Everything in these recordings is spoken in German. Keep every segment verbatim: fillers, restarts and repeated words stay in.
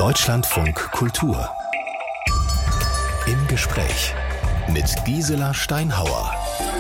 Deutschlandfunk Kultur. Im Gespräch mit Gisela Steinhauer.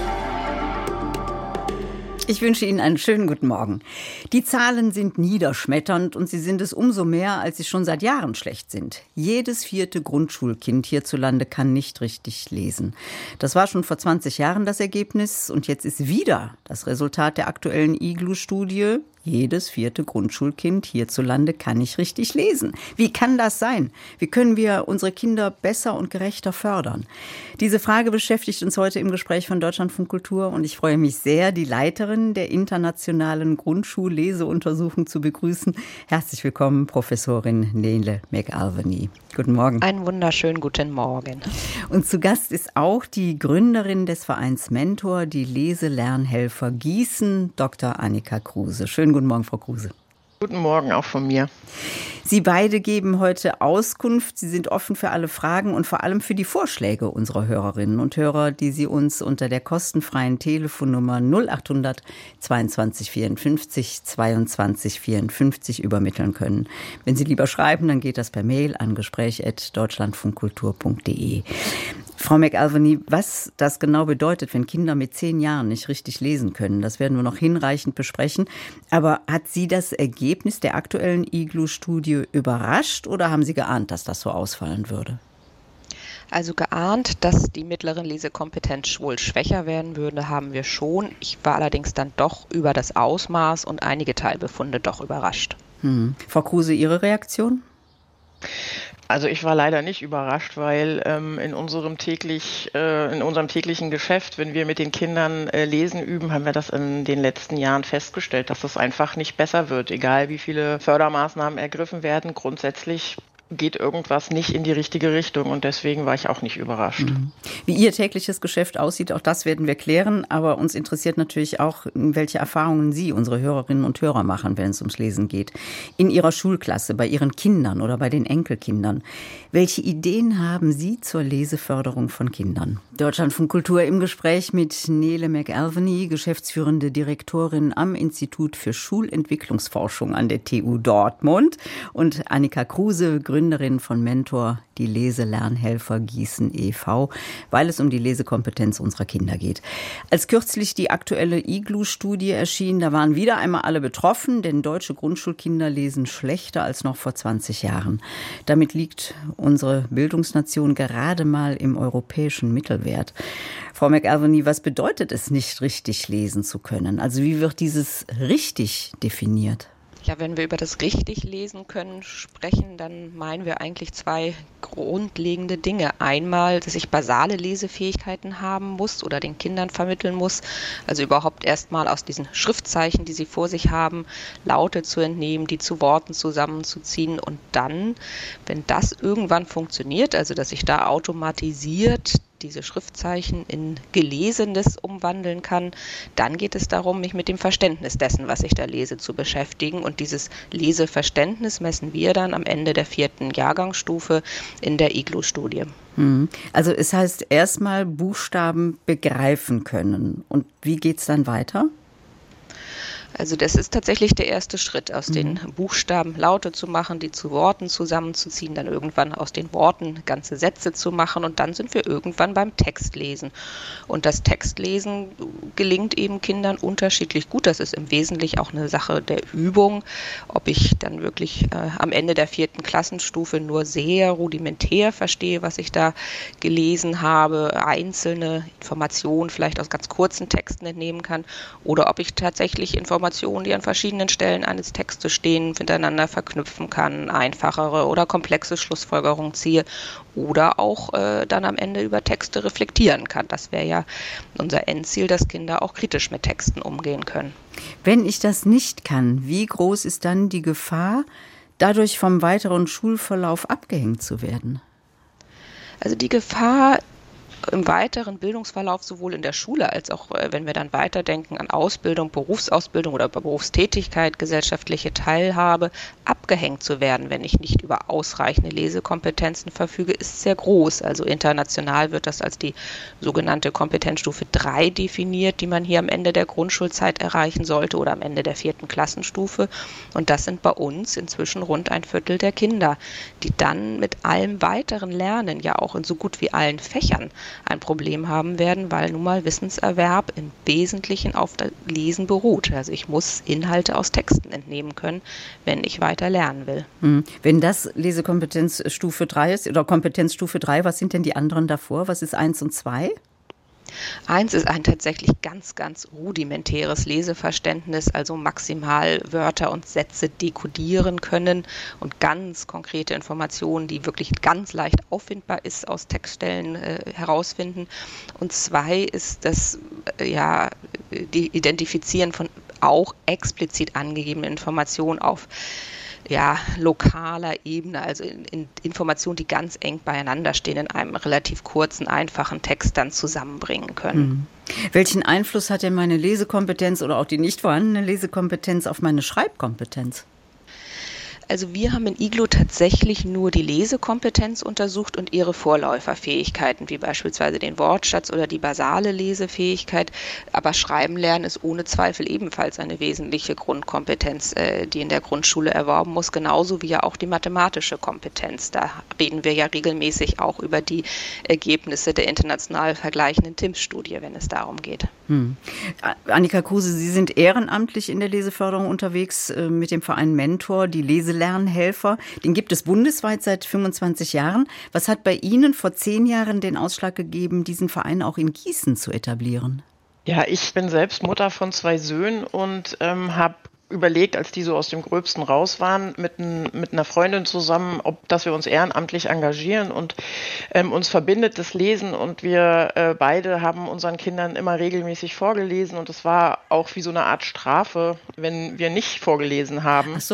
Ich wünsche Ihnen einen schönen guten Morgen. Die Zahlen sind niederschmetternd und sie sind es umso mehr, als sie schon seit Jahren schlecht sind. Jedes vierte Grundschulkind hierzulande kann nicht richtig lesen. Das war schon vor zwanzig Jahren das Ergebnis und jetzt ist wieder das Resultat der aktuellen I G L U-Studie. Jedes vierte Grundschulkind hierzulande kann nicht richtig lesen. Wie kann das sein? Wie können wir unsere Kinder besser und gerechter fördern? Diese Frage beschäftigt uns heute im Gespräch von Deutschlandfunk Kultur und ich freue mich sehr, die Leiterin der internationalen Grundschulleseuntersuchung zu begrüßen. Herzlich willkommen, Professorin Nele McAlvany. Guten Morgen. Einen wunderschönen guten Morgen. Und zu Gast ist auch die Gründerin des Vereins Mentor, die Leselernhelfer Gießen, Doktor Annika Kruse. Schönen guten Morgen, Frau Kruse. Guten Morgen auch von mir. Sie beide geben heute Auskunft. Sie sind offen für alle Fragen und vor allem für die Vorschläge unserer Hörerinnen und Hörer, die Sie uns unter der kostenfreien Telefonnummer null achthundert zweiundzwanzig vierundfünfzig zweiundzwanzig vierundfünfzig übermitteln können. Wenn Sie lieber schreiben, dann geht das per Mail an gespräch at deutschlandfunkkultur punkt de. Frau McAlvany, was das genau bedeutet, wenn Kinder mit zehn Jahren nicht richtig lesen können, das werden wir noch hinreichend besprechen. Aber hat Sie das Ergebnis der aktuellen I G L U-Studie überrascht oder haben Sie geahnt, dass das so ausfallen würde? Also geahnt, dass die mittlere Lesekompetenz wohl schwächer werden würde, haben wir schon. Ich war allerdings dann doch über das Ausmaß und einige Teilbefunde doch überrascht. Hm. Frau Kruse, Ihre Reaktion? Also ich war leider nicht überrascht, weil ähm, in unserem täglich, äh, in unserem täglichen Geschäft, wenn wir mit den Kindern äh, lesen üben, haben wir das in den letzten Jahren festgestellt, dass es einfach nicht besser wird, egal wie viele Fördermaßnahmen ergriffen werden. Grundsätzlich geht irgendwas nicht in die richtige Richtung und deswegen war ich auch nicht überrascht. Wie Ihr tägliches Geschäft aussieht, auch das werden wir klären, aber uns interessiert natürlich auch, welche Erfahrungen Sie, unsere Hörerinnen und Hörer, machen, wenn es ums Lesen geht. In Ihrer Schulklasse, bei Ihren Kindern oder bei den Enkelkindern. Welche Ideen haben Sie zur Leseförderung von Kindern? Deutschlandfunk Kultur im Gespräch mit Nele McAlvany, geschäftsführende Direktorin am Institut für Schulentwicklungsforschung an der T U Dortmund und Annika Kruse, Gründerin von Mentor, die Leselernhelfer Gießen e V, weil es um die Lesekompetenz unserer Kinder geht. Als kürzlich die aktuelle I G L U-Studie erschien, da waren wieder einmal alle betroffen, denn deutsche Grundschulkinder lesen schlechter als noch vor zwanzig Jahren. Damit liegt unsere Bildungsnation gerade mal im europäischen Mittelwert. Frau McAlvany, was bedeutet es, nicht richtig lesen zu können? Also wie wird dieses richtig definiert? Ja, wenn wir über das richtig lesen können sprechen, dann meinen wir eigentlich zwei grundlegende Dinge. Einmal, dass ich basale Lesefähigkeiten haben muss oder den Kindern vermitteln muss. Also überhaupt erstmal aus diesen Schriftzeichen, die sie vor sich haben, Laute zu entnehmen, die zu Worten zusammenzuziehen. Und dann, wenn das irgendwann funktioniert, also dass ich da automatisiert diese Schriftzeichen in Gelesenes umwandeln kann, dann geht es darum, mich mit dem Verständnis dessen, was ich da lese, zu beschäftigen. Und dieses Leseverständnis messen wir dann am Ende der vierten Jahrgangsstufe in der I G L U-Studie. Also es heißt erstmal Buchstaben begreifen können. Und wie geht's dann weiter? Also das ist tatsächlich der erste Schritt, aus mhm. den Buchstaben Laute zu machen, die zu Worten zusammenzuziehen, dann irgendwann aus den Worten ganze Sätze zu machen und dann sind wir irgendwann beim Textlesen. Und das Textlesen gelingt eben Kindern unterschiedlich gut. Das ist im Wesentlichen auch eine Sache der Übung. Ob ich dann wirklich äh, am Ende der vierten Klassenstufe nur sehr rudimentär verstehe, was ich da gelesen habe, einzelne Informationen vielleicht aus ganz kurzen Texten entnehmen kann oder ob ich tatsächlich Informationen Informationen, die an verschiedenen Stellen eines Textes stehen, miteinander verknüpfen kann, einfachere oder komplexe Schlussfolgerungen ziehe oder auch äh, dann am Ende über Texte reflektieren kann. Das wäre ja unser Endziel, dass Kinder auch kritisch mit Texten umgehen können. Wenn ich das nicht kann, wie groß ist dann die Gefahr, dadurch vom weiteren Schulverlauf abgehängt zu werden? Also die Gefahr im weiteren Bildungsverlauf sowohl in der Schule als auch, äh, wenn wir dann weiterdenken an Ausbildung, Berufsausbildung oder Berufstätigkeit, gesellschaftliche Teilhabe, abgehängt zu werden, wenn ich nicht über ausreichende Lesekompetenzen verfüge, ist sehr groß. Also international wird das als die sogenannte Kompetenzstufe drei definiert, die man hier am Ende der Grundschulzeit erreichen sollte oder am Ende der vierten Klassenstufe. Und das sind bei uns inzwischen rund ein Viertel der Kinder, die dann mit allem weiteren Lernen, ja auch in so gut wie allen Fächern, ein Problem haben werden, weil nun mal Wissenserwerb im Wesentlichen auf das Lesen beruht. Also ich muss Inhalte aus Texten entnehmen können, wenn ich weiter lernen will. Wenn das Lesekompetenzstufe drei ist oder Kompetenzstufe drei, was sind denn die anderen davor? Was ist eins und zwei? Eins ist ein tatsächlich ganz, ganz rudimentäres Leseverständnis, also maximal Wörter und Sätze dekodieren können und ganz konkrete Informationen, die wirklich ganz leicht auffindbar ist, aus Textstellen äh, herausfinden. Und zwei ist das äh, ja, die Identifizieren von auch explizit angegebenen Informationen auf ja, lokaler Ebene, also in, in Informationen, die ganz eng beieinander stehen, in einem relativ kurzen, einfachen Text dann zusammenbringen können. Mhm. Welchen Einfluss hat denn meine Lesekompetenz oder auch die nicht vorhandene Lesekompetenz auf meine Schreibkompetenz? Also wir haben in I G L O tatsächlich nur die Lesekompetenz untersucht und ihre Vorläuferfähigkeiten, wie beispielsweise den Wortschatz oder die basale Lesefähigkeit. Aber Schreiben lernen ist ohne Zweifel ebenfalls eine wesentliche Grundkompetenz, die in der Grundschule erworben muss, genauso wie ja auch die mathematische Kompetenz. Da reden wir ja regelmäßig auch über die Ergebnisse der international vergleichenden T I M S-Studie, wenn es darum geht. Hm. Annika Kruse, Sie sind ehrenamtlich in der Leseförderung unterwegs mit dem Verein Mentor, die Leselernhelfer. Den gibt es bundesweit seit fünfundzwanzig Jahren. Was hat bei Ihnen vor zehn Jahren den Ausschlag gegeben, diesen Verein auch in Gießen zu etablieren? Ja, ich bin selbst Mutter von zwei Söhnen und ähm, habe überlegt, als die so aus dem Gröbsten raus waren, mit, ein, mit einer Freundin zusammen, ob dass wir uns ehrenamtlich engagieren und ähm, uns verbindet das Lesen und wir äh, beide haben unseren Kindern immer regelmäßig vorgelesen und es war auch wie so eine Art Strafe, wenn wir nicht vorgelesen haben. Ach so.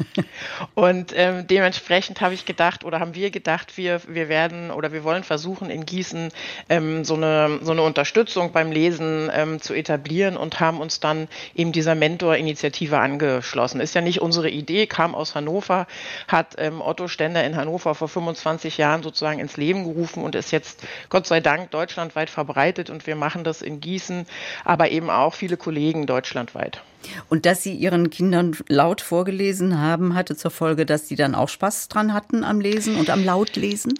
Und ähm, dementsprechend habe ich gedacht oder haben wir gedacht, wir, wir werden oder wir wollen versuchen in Gießen ähm, so eine, so eine Unterstützung beim Lesen ähm, zu etablieren und haben uns dann eben dieser Mentor-Initiative angeschlossen. Ist ja nicht unsere Idee, kam aus Hannover, hat ähm, Otto Stender in Hannover vor fünfundzwanzig Jahren sozusagen ins Leben gerufen und ist jetzt Gott sei Dank deutschlandweit verbreitet und wir machen das in Gießen, aber eben auch viele Kollegen deutschlandweit. Und dass Sie Ihren Kindern laut vorgelesen haben, hatte zur Folge, dass die dann auch Spaß dran hatten am Lesen und am Lautlesen?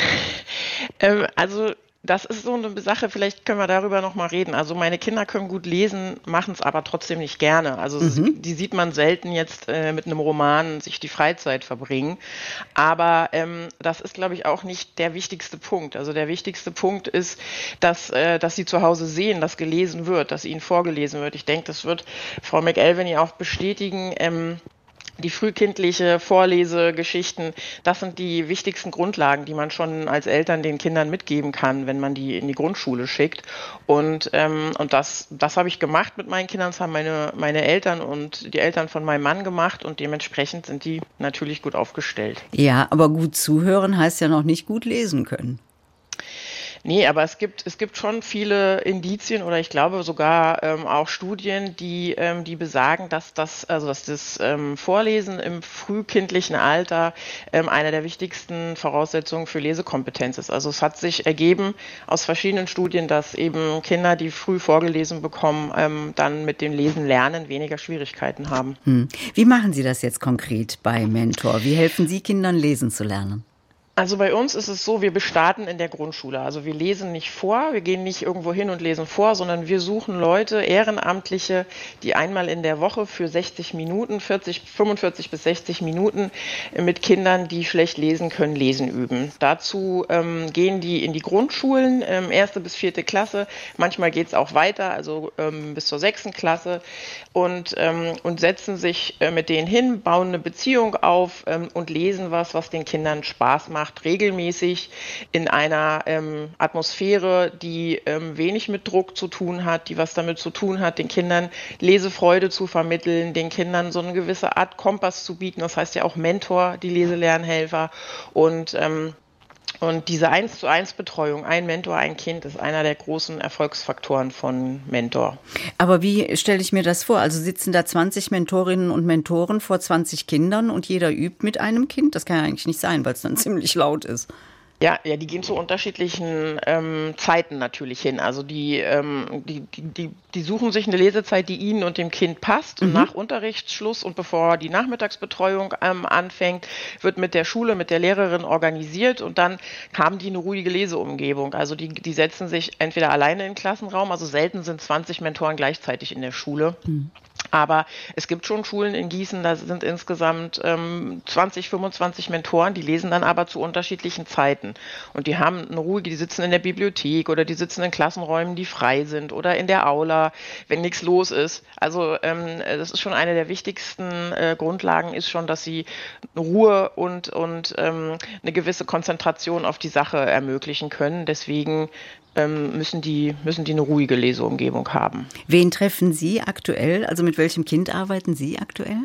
ähm, also das ist so eine Sache, vielleicht können wir darüber noch mal reden. Also meine Kinder können gut lesen, machen es aber trotzdem nicht gerne. Also mhm. die sieht man selten jetzt äh, mit einem Roman sich die Freizeit verbringen. Aber ähm, das ist, glaube ich, auch nicht der wichtigste Punkt. Also der wichtigste Punkt ist, dass, äh, dass sie zu Hause sehen, dass gelesen wird, dass ihnen vorgelesen wird. Ich denke, das wird Frau McElveny auch bestätigen. Ähm, Die frühkindliche Vorlesegeschichten, das sind die wichtigsten Grundlagen, die man schon als Eltern den Kindern mitgeben kann, wenn man die in die Grundschule schickt. Und, ähm, und das, das habe ich gemacht mit meinen Kindern, das haben meine, meine Eltern und die Eltern von meinem Mann gemacht und dementsprechend sind die natürlich gut aufgestellt. Ja, aber gut zuhören heißt ja noch nicht gut lesen können. Nee, aber es gibt, es gibt schon viele Indizien oder ich glaube sogar ähm, auch Studien, die, ähm, die besagen, dass das, also dass das ähm, Vorlesen im frühkindlichen Alter ähm, eine der wichtigsten Voraussetzungen für Lesekompetenz ist. Also es hat sich ergeben aus verschiedenen Studien, dass eben Kinder, die früh vorgelesen bekommen, ähm, dann mit dem Lesen lernen weniger Schwierigkeiten haben. Hm. Wie machen Sie das jetzt konkret bei Mentor? Wie helfen Sie Kindern, lesen zu lernen? Also bei uns ist es so, wir starten in der Grundschule. Also wir lesen nicht vor, wir gehen nicht irgendwo hin und lesen vor, sondern wir suchen Leute, Ehrenamtliche, die einmal in der Woche für sechzig Minuten, vierzig, fünfundvierzig bis sechzig Minuten mit Kindern, die schlecht lesen können, lesen üben. Dazu ähm, gehen die in die Grundschulen, ähm, erste bis vierte Klasse. Manchmal geht es auch weiter, also ähm, bis zur sechsten Klasse und, ähm, und setzen sich äh, mit denen hin, bauen eine Beziehung auf ähm, und lesen was, was den Kindern Spaß macht. Regelmäßig in einer ähm, Atmosphäre, die ähm, wenig mit Druck zu tun hat, die was damit zu tun hat, den Kindern Lesefreude zu vermitteln, den Kindern so eine gewisse Art Kompass zu bieten. Das heißt ja auch Mentor, die Leselernhelfer. Und ähm, Und diese eins zu eins Betreuung, ein Mentor, ein Kind, ist einer der großen Erfolgsfaktoren von Mentor. Aber wie stelle ich mir das vor? Also sitzen da zwanzig Mentorinnen und Mentoren vor zwanzig Kindern und jeder übt mit einem Kind? Das kann ja eigentlich nicht sein, weil es dann ziemlich laut ist. Ja, ja, die gehen zu unterschiedlichen ähm, Zeiten natürlich hin. Also die, ähm, die, die, die, die suchen sich eine Lesezeit, die ihnen und dem Kind passt. Mhm. Nach Unterrichtsschluss und bevor die Nachmittagsbetreuung ähm, anfängt, wird mit der Schule, mit der Lehrerin organisiert und dann haben die eine ruhige Leseumgebung. Also die, die setzen sich entweder alleine in den Klassenraum, also selten sind zwanzig Mentoren gleichzeitig in der Schule. Mhm. Aber es gibt schon Schulen in Gießen, da sind insgesamt ähm, zwanzig, fünfundzwanzig Mentoren, die lesen dann aber zu unterschiedlichen Zeiten. Und die haben eine ruhige, die sitzen in der Bibliothek oder die sitzen in Klassenräumen, die frei sind oder in der Aula, wenn nichts los ist. Also ähm, das ist schon eine der wichtigsten äh, Grundlagen, ist schon, dass sie Ruhe und, und ähm, eine gewisse Konzentration auf die Sache ermöglichen können. Deswegen müssen die, müssen die eine ruhige Leseumgebung haben. Wen treffen Sie aktuell? Also mit welchem Kind arbeiten Sie aktuell?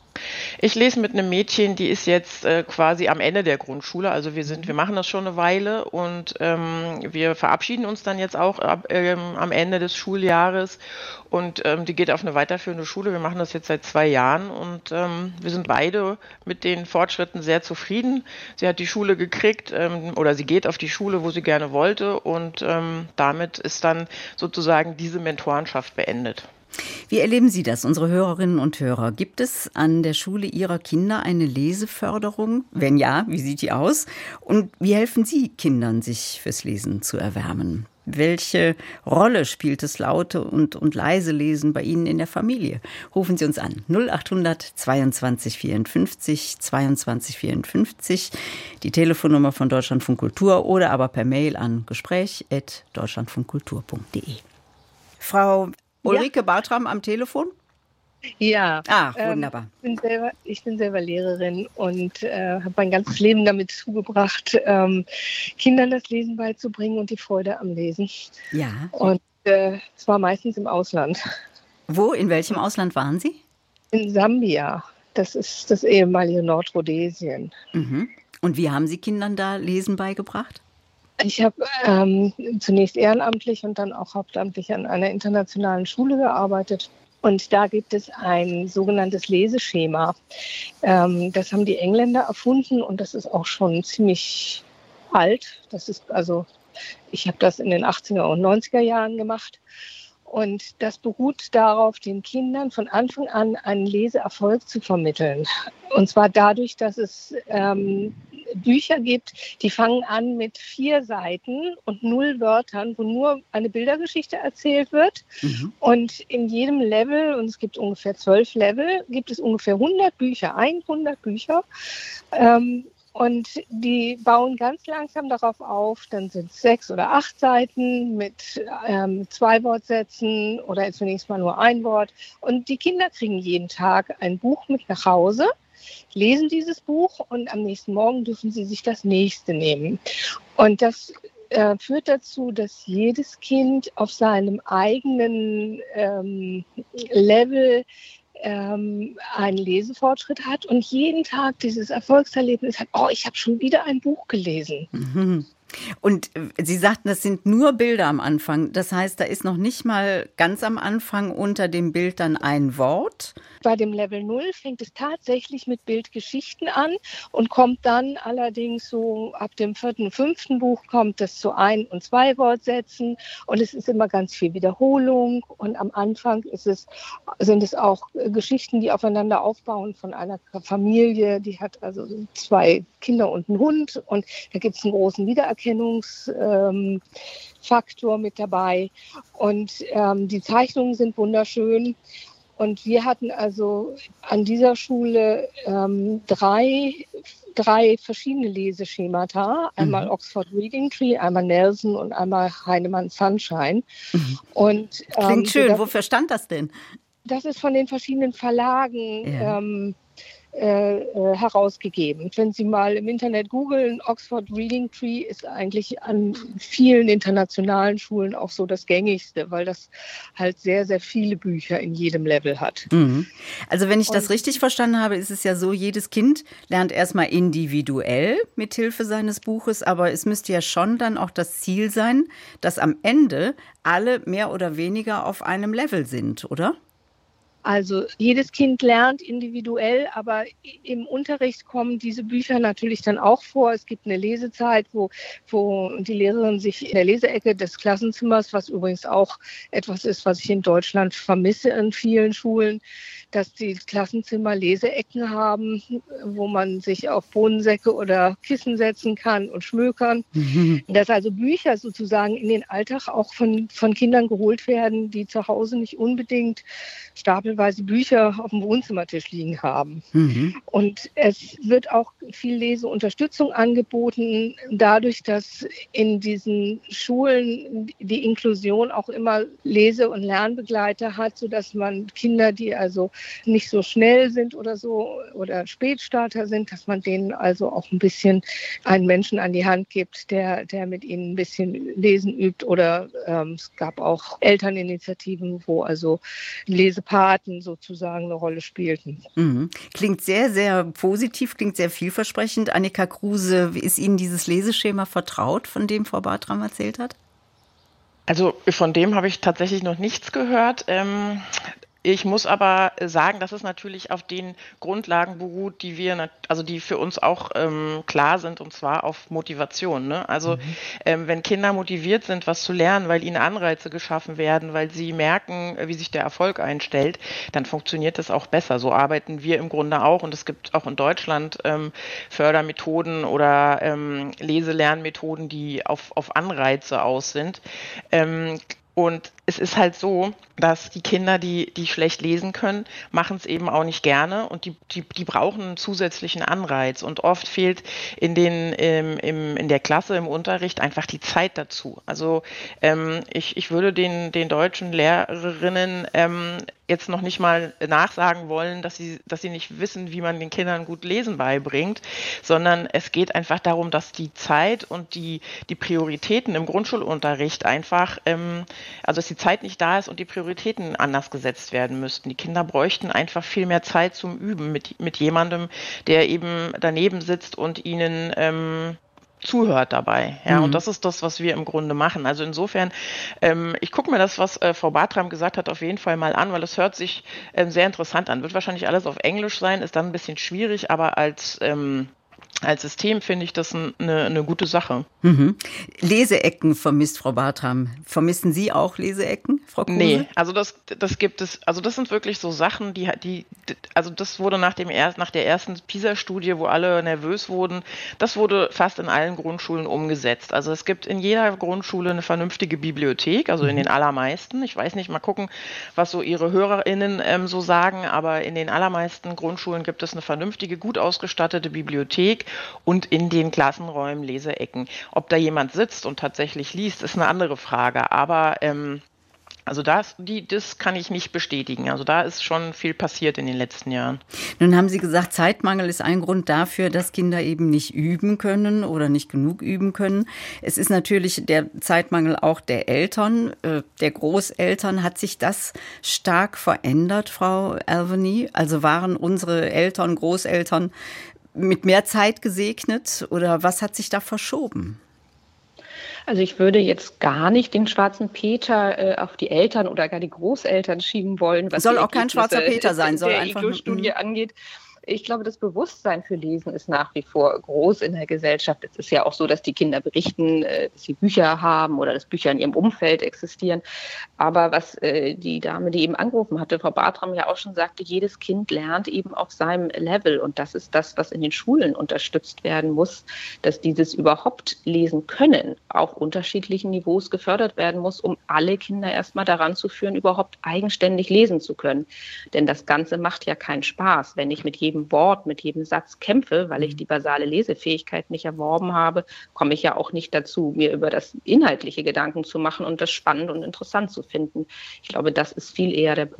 Ich lese mit einem Mädchen, die ist jetzt äh, quasi am Ende der Grundschule. Also wir sind, wir machen das schon eine Weile und ähm, wir verabschieden uns dann jetzt auch ab, ähm, am Ende des Schuljahres und ähm, die geht auf eine weiterführende Schule. Wir machen das jetzt seit zwei Jahren und ähm, wir sind beide mit den Fortschritten sehr zufrieden. Sie hat die Schule gekriegt ähm, oder sie geht auf die Schule, wo sie gerne wollte und ähm, damit ist dann sozusagen diese Mentorenschaft beendet. Wie erleben Sie das, unsere Hörerinnen und Hörer? Gibt es an der Schule Ihrer Kinder eine Leseförderung? Wenn ja, wie sieht die aus? Und wie helfen Sie Kindern, sich fürs Lesen zu erwärmen? Welche Rolle spielt das laute und, und leise Lesen bei Ihnen in der Familie? Rufen Sie uns an. null acht hundert zweiundzwanzig vierundfünfzig zweiundzwanzig vierundfünfzig, die Telefonnummer von Deutschlandfunk Kultur oder aber per Mail an gespräch at deutschlandfunkkultur punkt de. Frau Ulrike ja. Bartram am Telefon? Ja. Ach, wunderbar. Ähm, ich, bin selber, ich bin selber Lehrerin und äh, habe mein ganzes Leben damit zugebracht, ähm, Kindern das Lesen beizubringen und die Freude am Lesen. Ja. Und äh, es war meistens im Ausland. Wo, in welchem Ausland waren Sie? In Sambia. Das ist das ehemalige Nordrhodesien. Mhm. Und wie haben Sie Kindern da Lesen beigebracht? Ich habe ähm, zunächst ehrenamtlich und dann auch hauptamtlich an einer internationalen Schule gearbeitet. Und da gibt es ein sogenanntes Leseschema. Ähm, das haben die Engländer erfunden und das ist auch schon ziemlich alt. Das ist also, ich habe das in den achtziger und neunziger Jahren gemacht. Und das beruht darauf, den Kindern von Anfang an einen Leseerfolg zu vermitteln. Und zwar dadurch, dass es ähm, Bücher gibt, die fangen an mit vier Seiten und null Wörtern, wo nur eine Bildergeschichte erzählt wird. Mhm. Und in jedem Level, und es gibt ungefähr zwölf Level, gibt es ungefähr hundert Bücher, hundert Bücher. Ähm, Und die bauen ganz langsam darauf auf, dann sind es sechs oder acht Seiten mit ähm, zwei Wortsätzen oder zunächst mal nur ein Wort. Und die Kinder kriegen jeden Tag ein Buch mit nach Hause, lesen dieses Buch und am nächsten Morgen dürfen sie sich das nächste nehmen. Und das äh, führt dazu, dass jedes Kind auf seinem eigenen ähm, Level ähm, einen Lesefortschritt hat und jeden Tag dieses Erfolgserlebnis hat, oh, ich habe schon wieder ein Buch gelesen. Mhm. Und Sie sagten, das sind nur Bilder am Anfang. Das heißt, da ist noch nicht mal ganz am Anfang unter dem Bild dann ein Wort. Bei dem Level null fängt es tatsächlich mit Bildgeschichten an und kommt dann allerdings so ab dem vierten, fünften Buch kommt es zu Ein- und Zwei-Wortsätzen und es ist immer ganz viel Wiederholung und am Anfang ist es, sind es auch Geschichten, die aufeinander aufbauen von einer Familie, die hat also zwei Kinder und einen Hund und da gibt es einen großen Wiedererkennungsfaktor ähm, mit dabei und ähm, die Zeichnungen sind wunderschön. Und wir hatten also an dieser Schule ähm, drei, drei verschiedene Leseschemata. Einmal mhm. Oxford Reading Tree, einmal Nelson und einmal Heinemann Sunshine. Mhm. Und, ähm, Klingt schön. das, Wofür stand das denn? Das ist von den verschiedenen Verlagen. Ja. Ähm, äh, äh, herausgegeben. Wenn Sie mal im Internet googeln, Oxford Reading Tree ist eigentlich an vielen internationalen Schulen auch so das gängigste, weil das halt sehr, sehr viele Bücher in jedem Level hat. Mhm. Also wenn ich das Und richtig verstanden habe, ist es ja so, jedes Kind lernt erstmal individuell mit Hilfe seines Buches, aber es müsste ja schon dann auch das Ziel sein, dass am Ende alle mehr oder weniger auf einem Level sind, oder? Also jedes Kind lernt individuell, aber im Unterricht kommen diese Bücher natürlich dann auch vor. Es gibt eine Lesezeit, wo, wo die Lehrerin sich in der Leseecke des Klassenzimmers, was übrigens auch etwas ist, was ich in Deutschland vermisse in vielen Schulen, dass die Klassenzimmer Leseecken haben, wo man sich auf Bohnensäcke oder Kissen setzen kann und schmökern. Mhm. Dass also Bücher sozusagen in den Alltag auch von, von Kindern geholt werden, die zu Hause nicht unbedingt stapelweise Bücher auf dem Wohnzimmertisch liegen haben. Mhm. Und es wird auch viel Leseunterstützung angeboten, dadurch, dass in diesen Schulen die Inklusion auch immer Lese- und Lernbegleiter hat, sodass man Kinder, die also nicht so schnell sind oder so oder Spätstarter sind, dass man denen also auch ein bisschen einen Menschen an die Hand gibt, der, der mit ihnen ein bisschen Lesen übt. Oder ähm, es gab auch Elterninitiativen, wo also Lesepaten sozusagen eine Rolle spielten. Mhm. Klingt sehr, sehr positiv, klingt sehr vielversprechend. Annika Kruse, ist Ihnen dieses Leseschema vertraut, von dem Frau Bartram erzählt hat? Also von dem habe ich tatsächlich noch nichts gehört. Ähm Ich muss aber sagen, dass es natürlich auf den Grundlagen beruht, die wir, also die für uns auch ähm, klar sind, und zwar auf Motivation. Ne? Also mhm. ähm, wenn Kinder motiviert sind, was zu lernen, weil ihnen Anreize geschaffen werden, weil sie merken, wie sich der Erfolg einstellt, dann funktioniert das auch besser. So arbeiten wir im Grunde auch, und es gibt auch in Deutschland ähm, Fördermethoden oder ähm, Leselernmethoden, die auf, auf Anreize aus sind. Ähm, Und es ist halt so, dass die Kinder, die, die schlecht lesen können, machen es eben auch nicht gerne, und die, die, die brauchen einen zusätzlichen Anreiz. Und oft fehlt in den, im, im, in der Klasse, im Unterricht einfach die Zeit dazu. Also ähm, ich, ich würde den, den deutschen Lehrerinnen ähm, jetzt noch nicht mal nachsagen wollen, dass sie, dass sie nicht wissen, wie man den Kindern gut Lesen beibringt, sondern es geht einfach darum, dass die Zeit und die, die Prioritäten im Grundschulunterricht einfach, ähm, also dass die Zeit nicht da ist und die Prioritäten anders gesetzt werden müssten. Die Kinder bräuchten einfach viel mehr Zeit zum Üben mit, mit jemandem, der eben daneben sitzt und ihnen ähm, zuhört dabei. Ja, mhm. Und das ist das, was wir im Grunde machen. Also insofern, ähm, ich gucke mir das, was äh, Frau Bartram gesagt hat, auf jeden Fall mal an, weil es hört sich ähm, sehr interessant an. Wird wahrscheinlich alles auf Englisch sein, ist dann ein bisschen schwierig, aber als ähm, Als System finde ich das eine, eine gute Sache. Mhm. Leseecken vermisst Frau Bartram. Vermissen Sie auch Leseecken, Frau Kruse? Nee, also das, das gibt es, also das sind wirklich so Sachen, die, die, also das wurde nach dem er, nach der ersten PISA-Studie, wo alle nervös wurden, das wurde fast in allen Grundschulen umgesetzt. Also es gibt in jeder Grundschule eine vernünftige Bibliothek, also in den allermeisten. Ich weiß nicht, mal gucken, was so Ihre HörerInnen ähm, so sagen, aber in den allermeisten Grundschulen gibt es eine vernünftige, gut ausgestattete Bibliothek und in den Klassenräumen Leseecken. Ob da jemand sitzt und tatsächlich liest, ist eine andere Frage. Aber ähm, also das, die, das kann ich nicht bestätigen. Also da ist schon viel passiert in den letzten Jahren. Nun haben Sie gesagt, Zeitmangel ist ein Grund dafür, dass Kinder eben nicht üben können oder nicht genug üben können. Es ist natürlich der Zeitmangel auch der Eltern, äh, der Großeltern. Hat sich das stark verändert, Frau Alveny? Also waren unsere Eltern, Großeltern mit mehr Zeit gesegnet oder was hat sich da verschoben? Also ich würde jetzt gar nicht den schwarzen Peter äh, auf die Eltern oder gar die Großeltern schieben wollen, was soll auch kein schwarzer Peter sein, soll der einfach I G L-Studie angeht. Ich glaube, das Bewusstsein für Lesen ist nach wie vor groß in der Gesellschaft. Es ist ja auch so, dass die Kinder berichten, dass sie Bücher haben oder dass Bücher in ihrem Umfeld existieren. Aber was die Dame, die eben angerufen hatte, Frau Bartram ja auch schon sagte, jedes Kind lernt eben auf seinem Level. Und das ist das, was in den Schulen unterstützt werden muss, dass dieses überhaupt lesen können, auf unterschiedlichen Niveaus gefördert werden muss, um alle Kinder erstmal daran zu führen, überhaupt eigenständig lesen zu können. Denn das Ganze macht ja keinen Spaß, wenn ich mit jedem Wort, mit jedem Satz kämpfe, weil ich die basale Lesefähigkeit nicht erworben habe, komme ich ja auch nicht dazu, mir über das inhaltliche Gedanken zu machen und das spannend und interessant zu finden. Ich glaube, das ist viel eher der Punkt.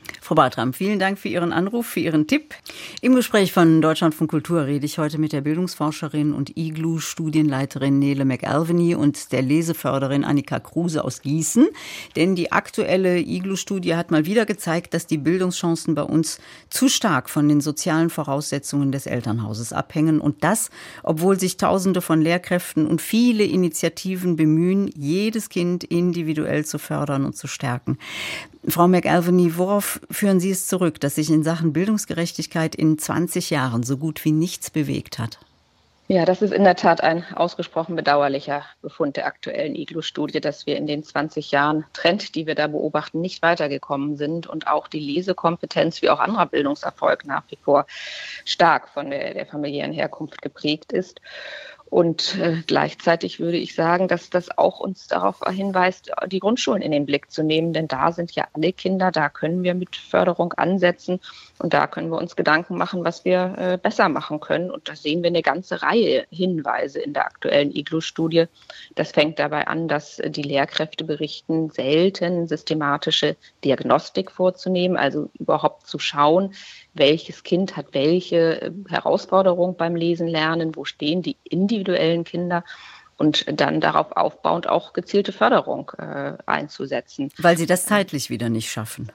Frau Bartram, vielen Dank für Ihren Anruf, für Ihren Tipp. Im Gespräch von Deutschlandfunk Kultur rede ich heute mit der Bildungsforscherin und I G L U-Studienleiterin Nele McAlvany und der Leseförderin Annika Kruse aus Gießen. Denn die aktuelle I G L U-Studie hat mal wieder gezeigt, dass die Bildungschancen bei uns zu stark von den sozialen Voraussetzungen des Elternhauses abhängen. Und das, obwohl sich Tausende von Lehrkräften und viele Initiativen bemühen, jedes Kind individuell zu fördern und zu stärken. Frau McAlvany, worauf führen Sie es zurück, dass sich in Sachen Bildungsgerechtigkeit in zwanzig Jahren so gut wie nichts bewegt hat? Ja, das ist in der Tat ein ausgesprochen bedauerlicher Befund der aktuellen I G L U-Studie, dass wir in den zwanzig Jahren Trend, die wir da beobachten, nicht weitergekommen sind und auch die Lesekompetenz wie auch anderer Bildungserfolg nach wie vor stark von der, der familiären Herkunft geprägt ist. Und äh, gleichzeitig würde ich sagen, dass das auch uns darauf hinweist, die Grundschulen in den Blick zu nehmen. Denn da sind ja alle Kinder, da können wir mit Förderung ansetzen. Und da können wir uns Gedanken machen, was wir äh, besser machen können. Und da sehen wir eine ganze Reihe Hinweise in der aktuellen I G L U-Studie. Das fängt dabei an, dass die Lehrkräfte berichten, selten systematische Diagnostik vorzunehmen, also überhaupt zu schauen, welches Kind hat welche Herausforderung beim Lesen lernen, wo stehen die individuellen Kinder und dann darauf aufbauend auch gezielte Förderung äh, einzusetzen. Weil sie das zeitlich wieder nicht schaffen.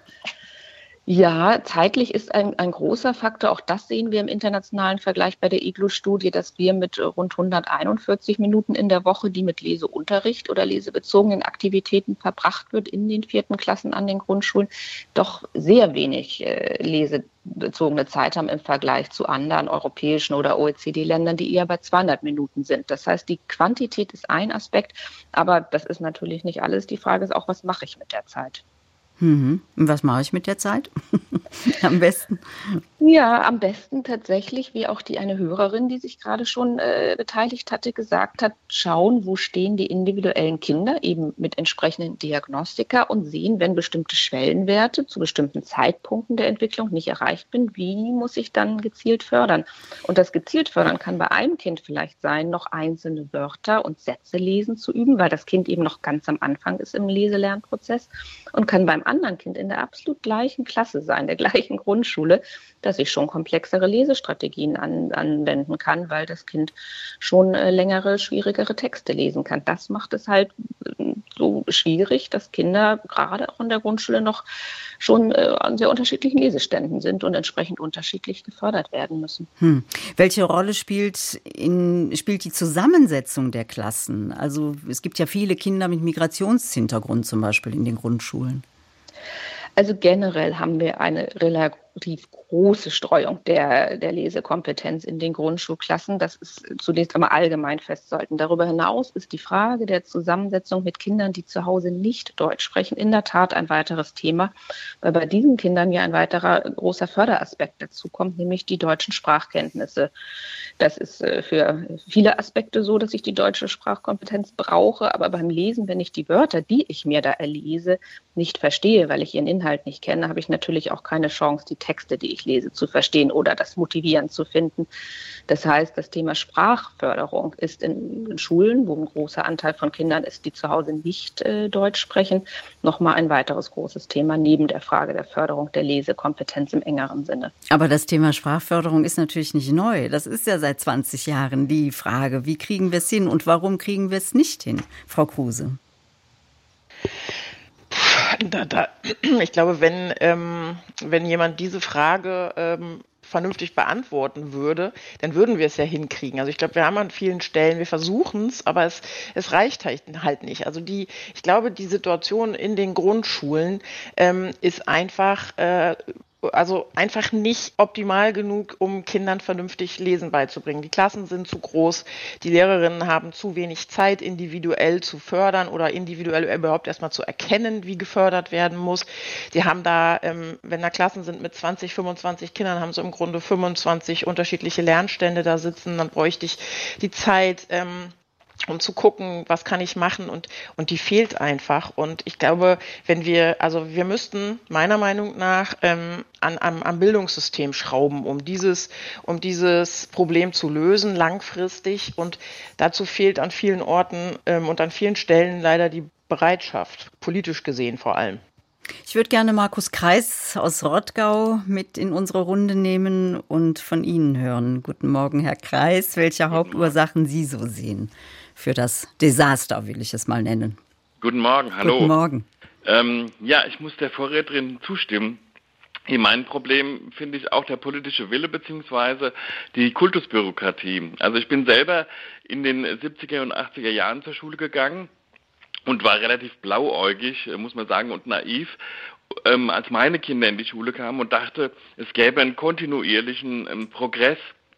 Ja, zeitlich ist ein, ein großer Faktor. Auch das sehen wir im internationalen Vergleich bei der I G L U-Studie, dass wir mit rund hunderteinundvierzig Minuten in der Woche, die mit Leseunterricht oder lesebezogenen Aktivitäten verbracht wird in den vierten Klassen an den Grundschulen, doch sehr wenig äh, lesebezogene Zeit haben im Vergleich zu anderen europäischen oder O E C D-Ländern, die eher bei zweihundert Minuten sind. Das heißt, die Quantität ist ein Aspekt, aber das ist natürlich nicht alles. Die Frage ist auch, was mache ich mit der Zeit? Mhm. Und was mache ich mit der Zeit? Am besten? Ja, am besten tatsächlich, wie auch die eine Hörerin, die sich gerade schon äh, beteiligt hatte, gesagt hat, schauen, wo stehen die individuellen Kinder, eben mit entsprechenden Diagnostika und sehen, wenn bestimmte Schwellenwerte zu bestimmten Zeitpunkten der Entwicklung nicht erreicht sind, wie muss ich dann gezielt fördern? Und das gezielt fördern kann bei einem Kind vielleicht sein, noch einzelne Wörter und Sätze lesen zu üben, weil das Kind eben noch ganz am Anfang ist im Leselernprozess, und kann beim anderen Kind in der absolut gleichen Klasse sein, der gleichen Grundschule, dass ich schon komplexere Lesestrategien an, anwenden kann, weil das Kind schon äh, längere, schwierigere Texte lesen kann. Das macht es halt äh, so schwierig, dass Kinder gerade auch in der Grundschule noch schon äh, an sehr unterschiedlichen Leseständen sind und entsprechend unterschiedlich gefördert werden müssen. Hm. Welche Rolle spielt, in, spielt die Zusammensetzung der Klassen? Also es gibt ja viele Kinder mit Migrationshintergrund zum Beispiel in den Grundschulen. Also generell haben wir eine relativ große Streuung der, der Lesekompetenz in den Grundschulklassen. Das ist zunächst einmal allgemein festzuhalten. Darüber hinaus ist die Frage der Zusammensetzung mit Kindern, die zu Hause nicht Deutsch sprechen, in der Tat ein weiteres Thema, weil bei diesen Kindern ja ein weiterer großer Förderaspekt dazu kommt, nämlich die deutschen Sprachkenntnisse. Das ist für viele Aspekte so, dass ich die deutsche Sprachkompetenz brauche, aber beim Lesen, wenn ich die Wörter, die ich mir da erlese, nicht verstehe, weil ich ihren Inhalt nicht kenne, habe ich natürlich auch keine Chance, die Texte, die ich lese, zu verstehen oder das motivierend zu finden. Das heißt, das Thema Sprachförderung ist in, in Schulen, wo ein großer Anteil von Kindern ist, die zu Hause nicht äh, Deutsch sprechen, nochmal ein weiteres großes Thema neben der Frage der Förderung der Lesekompetenz im engeren Sinne. Aber das Thema Sprachförderung ist natürlich nicht neu. Das ist ja seit zwanzig Jahren die Frage, wie kriegen wir es hin und warum kriegen wir es nicht hin, Frau Kruse? Da, da, ich glaube, wenn, ähm, wenn jemand diese Frage ähm, vernünftig beantworten würde, dann würden wir es ja hinkriegen. Also ich glaube, wir haben an vielen Stellen, wir versuchen es, aber es, es reicht halt nicht. Also die, ich glaube, die Situation in den Grundschulen ähm, ist einfach äh, Also einfach nicht optimal genug, um Kindern vernünftig Lesen beizubringen. Die Klassen sind zu groß, die Lehrerinnen haben zu wenig Zeit, individuell zu fördern oder individuell überhaupt erstmal zu erkennen, wie gefördert werden muss. Die haben da, ähm, wenn da Klassen sind mit zwanzig, fünfundzwanzig Kindern, haben sie im Grunde fünfundzwanzig unterschiedliche Lernstände da sitzen. Dann bräuchte ich die Zeit, ähm, um zu gucken, was kann ich machen, und und die fehlt einfach. Und ich glaube, wenn wir, also wir müssten meiner Meinung nach ähm, an, am, am Bildungssystem schrauben, um dieses, um dieses Problem zu lösen, langfristig. Und dazu fehlt an vielen Orten ähm, und an vielen Stellen leider die Bereitschaft, politisch gesehen vor allem. Ich würde gerne Markus Kreis aus Rottgau mit in unsere Runde nehmen und von Ihnen hören. Guten Morgen, Herr Kreis. Welche Guten Hauptursachen Morgen. Sie so sehen für das Desaster, will ich es mal nennen? Guten Morgen, hallo. Guten Morgen. Ähm, ja, ich muss der Vorrednerin zustimmen. In meinem Problem finde ich auch der politische Wille bzw. die Kultusbürokratie. Also ich bin selber in den siebziger und achtziger Jahren zur Schule gegangen und war relativ blauäugig, muss man sagen, und naiv, ähm, als meine Kinder in die Schule kamen und dachte, es gäbe einen kontinuierlichen ähm, Progress.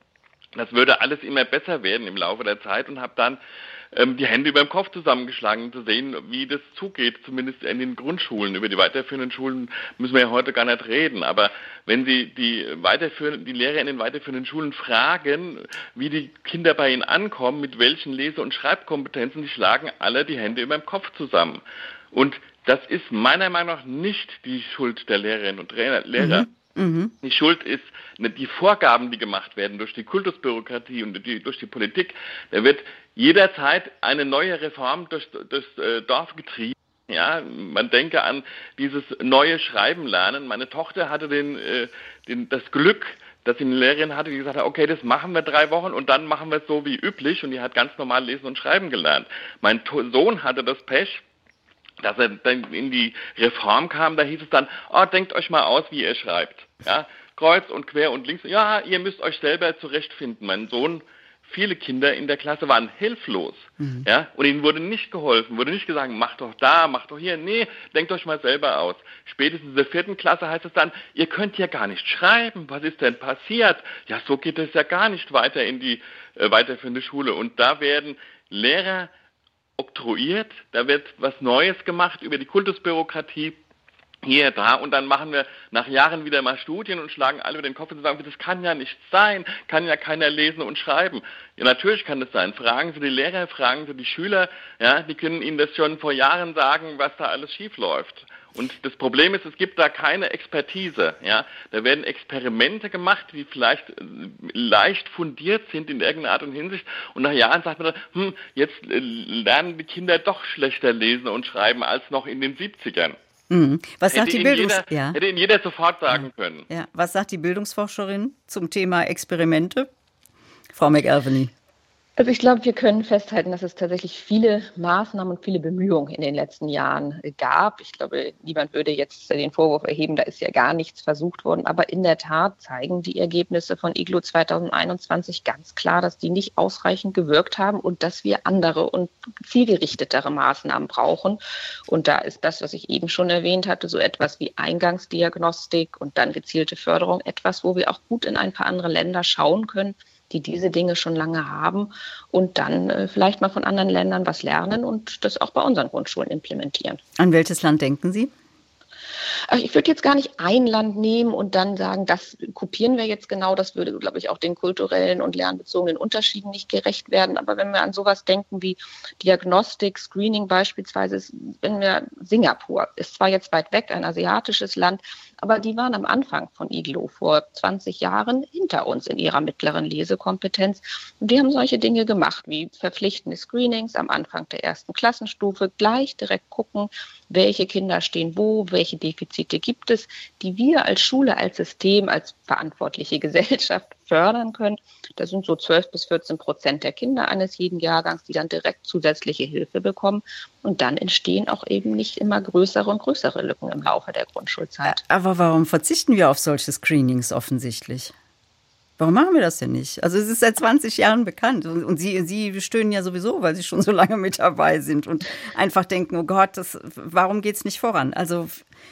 Das würde alles immer besser werden im Laufe der Zeit und habe dann ähm, die Hände über dem Kopf zusammengeschlagen, um zu sehen, wie das zugeht, zumindest in den Grundschulen. Über die weiterführenden Schulen müssen wir ja heute gar nicht reden, aber wenn Sie die, weiterführenden, die Lehrer in den weiterführenden Schulen fragen, wie die Kinder bei ihnen ankommen, mit welchen Lese- und Schreibkompetenzen, die schlagen alle die Hände über dem Kopf zusammen. Und das ist meiner Meinung nach nicht die Schuld der Lehrerinnen und Trainer, Lehrer. Mhm. Mhm. Die Schuld ist die Vorgaben, die gemacht werden durch die Kultusbürokratie und die, durch die Politik. Da wird jederzeit eine neue Reform durch das äh, Dorf getrieben. Ja, man denke an dieses neue Schreiben lernen. Meine Tochter hatte den, äh, den, das Glück, dass sie eine Lehrerin hatte, die gesagt hat, okay, das machen wir drei Wochen und dann machen wir es so wie üblich. Und die hat ganz normal lesen und schreiben gelernt. Mein to- Sohn hatte das Pech, dass er dann in die Reform kam, da hieß es dann, oh, denkt euch mal aus, wie ihr schreibt. Ja, kreuz und quer und links. Ja, ihr müsst euch selber zurechtfinden. Mein Sohn, viele Kinder in der Klasse waren hilflos. Mhm. Ja, und ihnen wurde nicht geholfen, wurde nicht gesagt, macht doch da, macht doch hier. Nee, denkt euch mal selber aus. Spätestens in der vierten Klasse heißt es dann, ihr könnt ja gar nicht schreiben. Was ist denn passiert? Ja, so geht es ja gar nicht weiter in die äh, weiterführende Schule. Und da werden Lehrer oktroyiert, da wird was Neues gemacht über die Kultusbürokratie, hier, da, und dann machen wir nach Jahren wieder mal Studien und schlagen alle über den Kopf und sagen, das kann ja nicht sein, kann ja keiner lesen und schreiben. Ja, natürlich kann das sein. Fragen Sie die Lehrer, fragen Sie die Schüler, ja, die können Ihnen das schon vor Jahren sagen, was da alles schief läuft. Und das Problem ist, es gibt da keine Expertise. Ja, da werden Experimente gemacht, die vielleicht leicht fundiert sind in irgendeiner Art und Hinsicht. Und nach Jahren sagt man dann, hm, jetzt lernen die Kinder doch schlechter lesen und schreiben als noch in den siebzigern. Mhm. Was sagt hätte die Bildungs- jeder, ja. Hätte Ihnen jeder sofort sagen ja. können. Ja. Was sagt die Bildungsforscherin zum Thema Experimente? Frau McAlvany. Also ich glaube, wir können festhalten, dass es tatsächlich viele Maßnahmen und viele Bemühungen in den letzten Jahren gab. Ich glaube, niemand würde jetzt den Vorwurf erheben, da ist ja gar nichts versucht worden. Aber in der Tat zeigen die Ergebnisse von I G L O zwanzig einundzwanzig ganz klar, dass die nicht ausreichend gewirkt haben und dass wir andere und zielgerichtetere Maßnahmen brauchen. Und da ist das, was ich eben schon erwähnt hatte, so etwas wie Eingangsdiagnostik und dann gezielte Förderung, etwas, wo wir auch gut in ein paar andere Länder schauen können, die diese Dinge schon lange haben und dann äh, vielleicht mal von anderen Ländern was lernen und das auch bei unseren Grundschulen implementieren. An welches Land denken Sie? Ich würde jetzt gar nicht ein Land nehmen und dann sagen, das kopieren wir jetzt genau. Das würde, glaube ich, auch den kulturellen und lernbezogenen Unterschieden nicht gerecht werden. Aber wenn wir an sowas denken wie Diagnostik, Screening beispielsweise, wenn wir Singapur, ist zwar jetzt weit weg, ein asiatisches Land, aber die waren am Anfang von I G L O vor zwanzig Jahren hinter uns in ihrer mittleren Lesekompetenz. Und die haben solche Dinge gemacht wie verpflichtende Screenings am Anfang der ersten Klassenstufe, gleich direkt gucken, welche Kinder stehen wo, welche Defizite gibt es, die wir als Schule, als System, als verantwortliche Gesellschaft fördern können. Das sind so zwölf bis vierzehn Prozent der Kinder eines jeden Jahrgangs, die dann direkt zusätzliche Hilfe bekommen. Und dann entstehen auch eben nicht immer größere und größere Lücken im Laufe der Grundschulzeit. Aber warum verzichten wir auf solche Screenings offensichtlich? Warum machen wir das denn nicht? Also es ist seit zwanzig Jahren bekannt und, und Sie, Sie stöhnen ja sowieso, weil Sie schon so lange mit dabei sind und einfach denken, oh Gott, das, warum geht es nicht voran? Also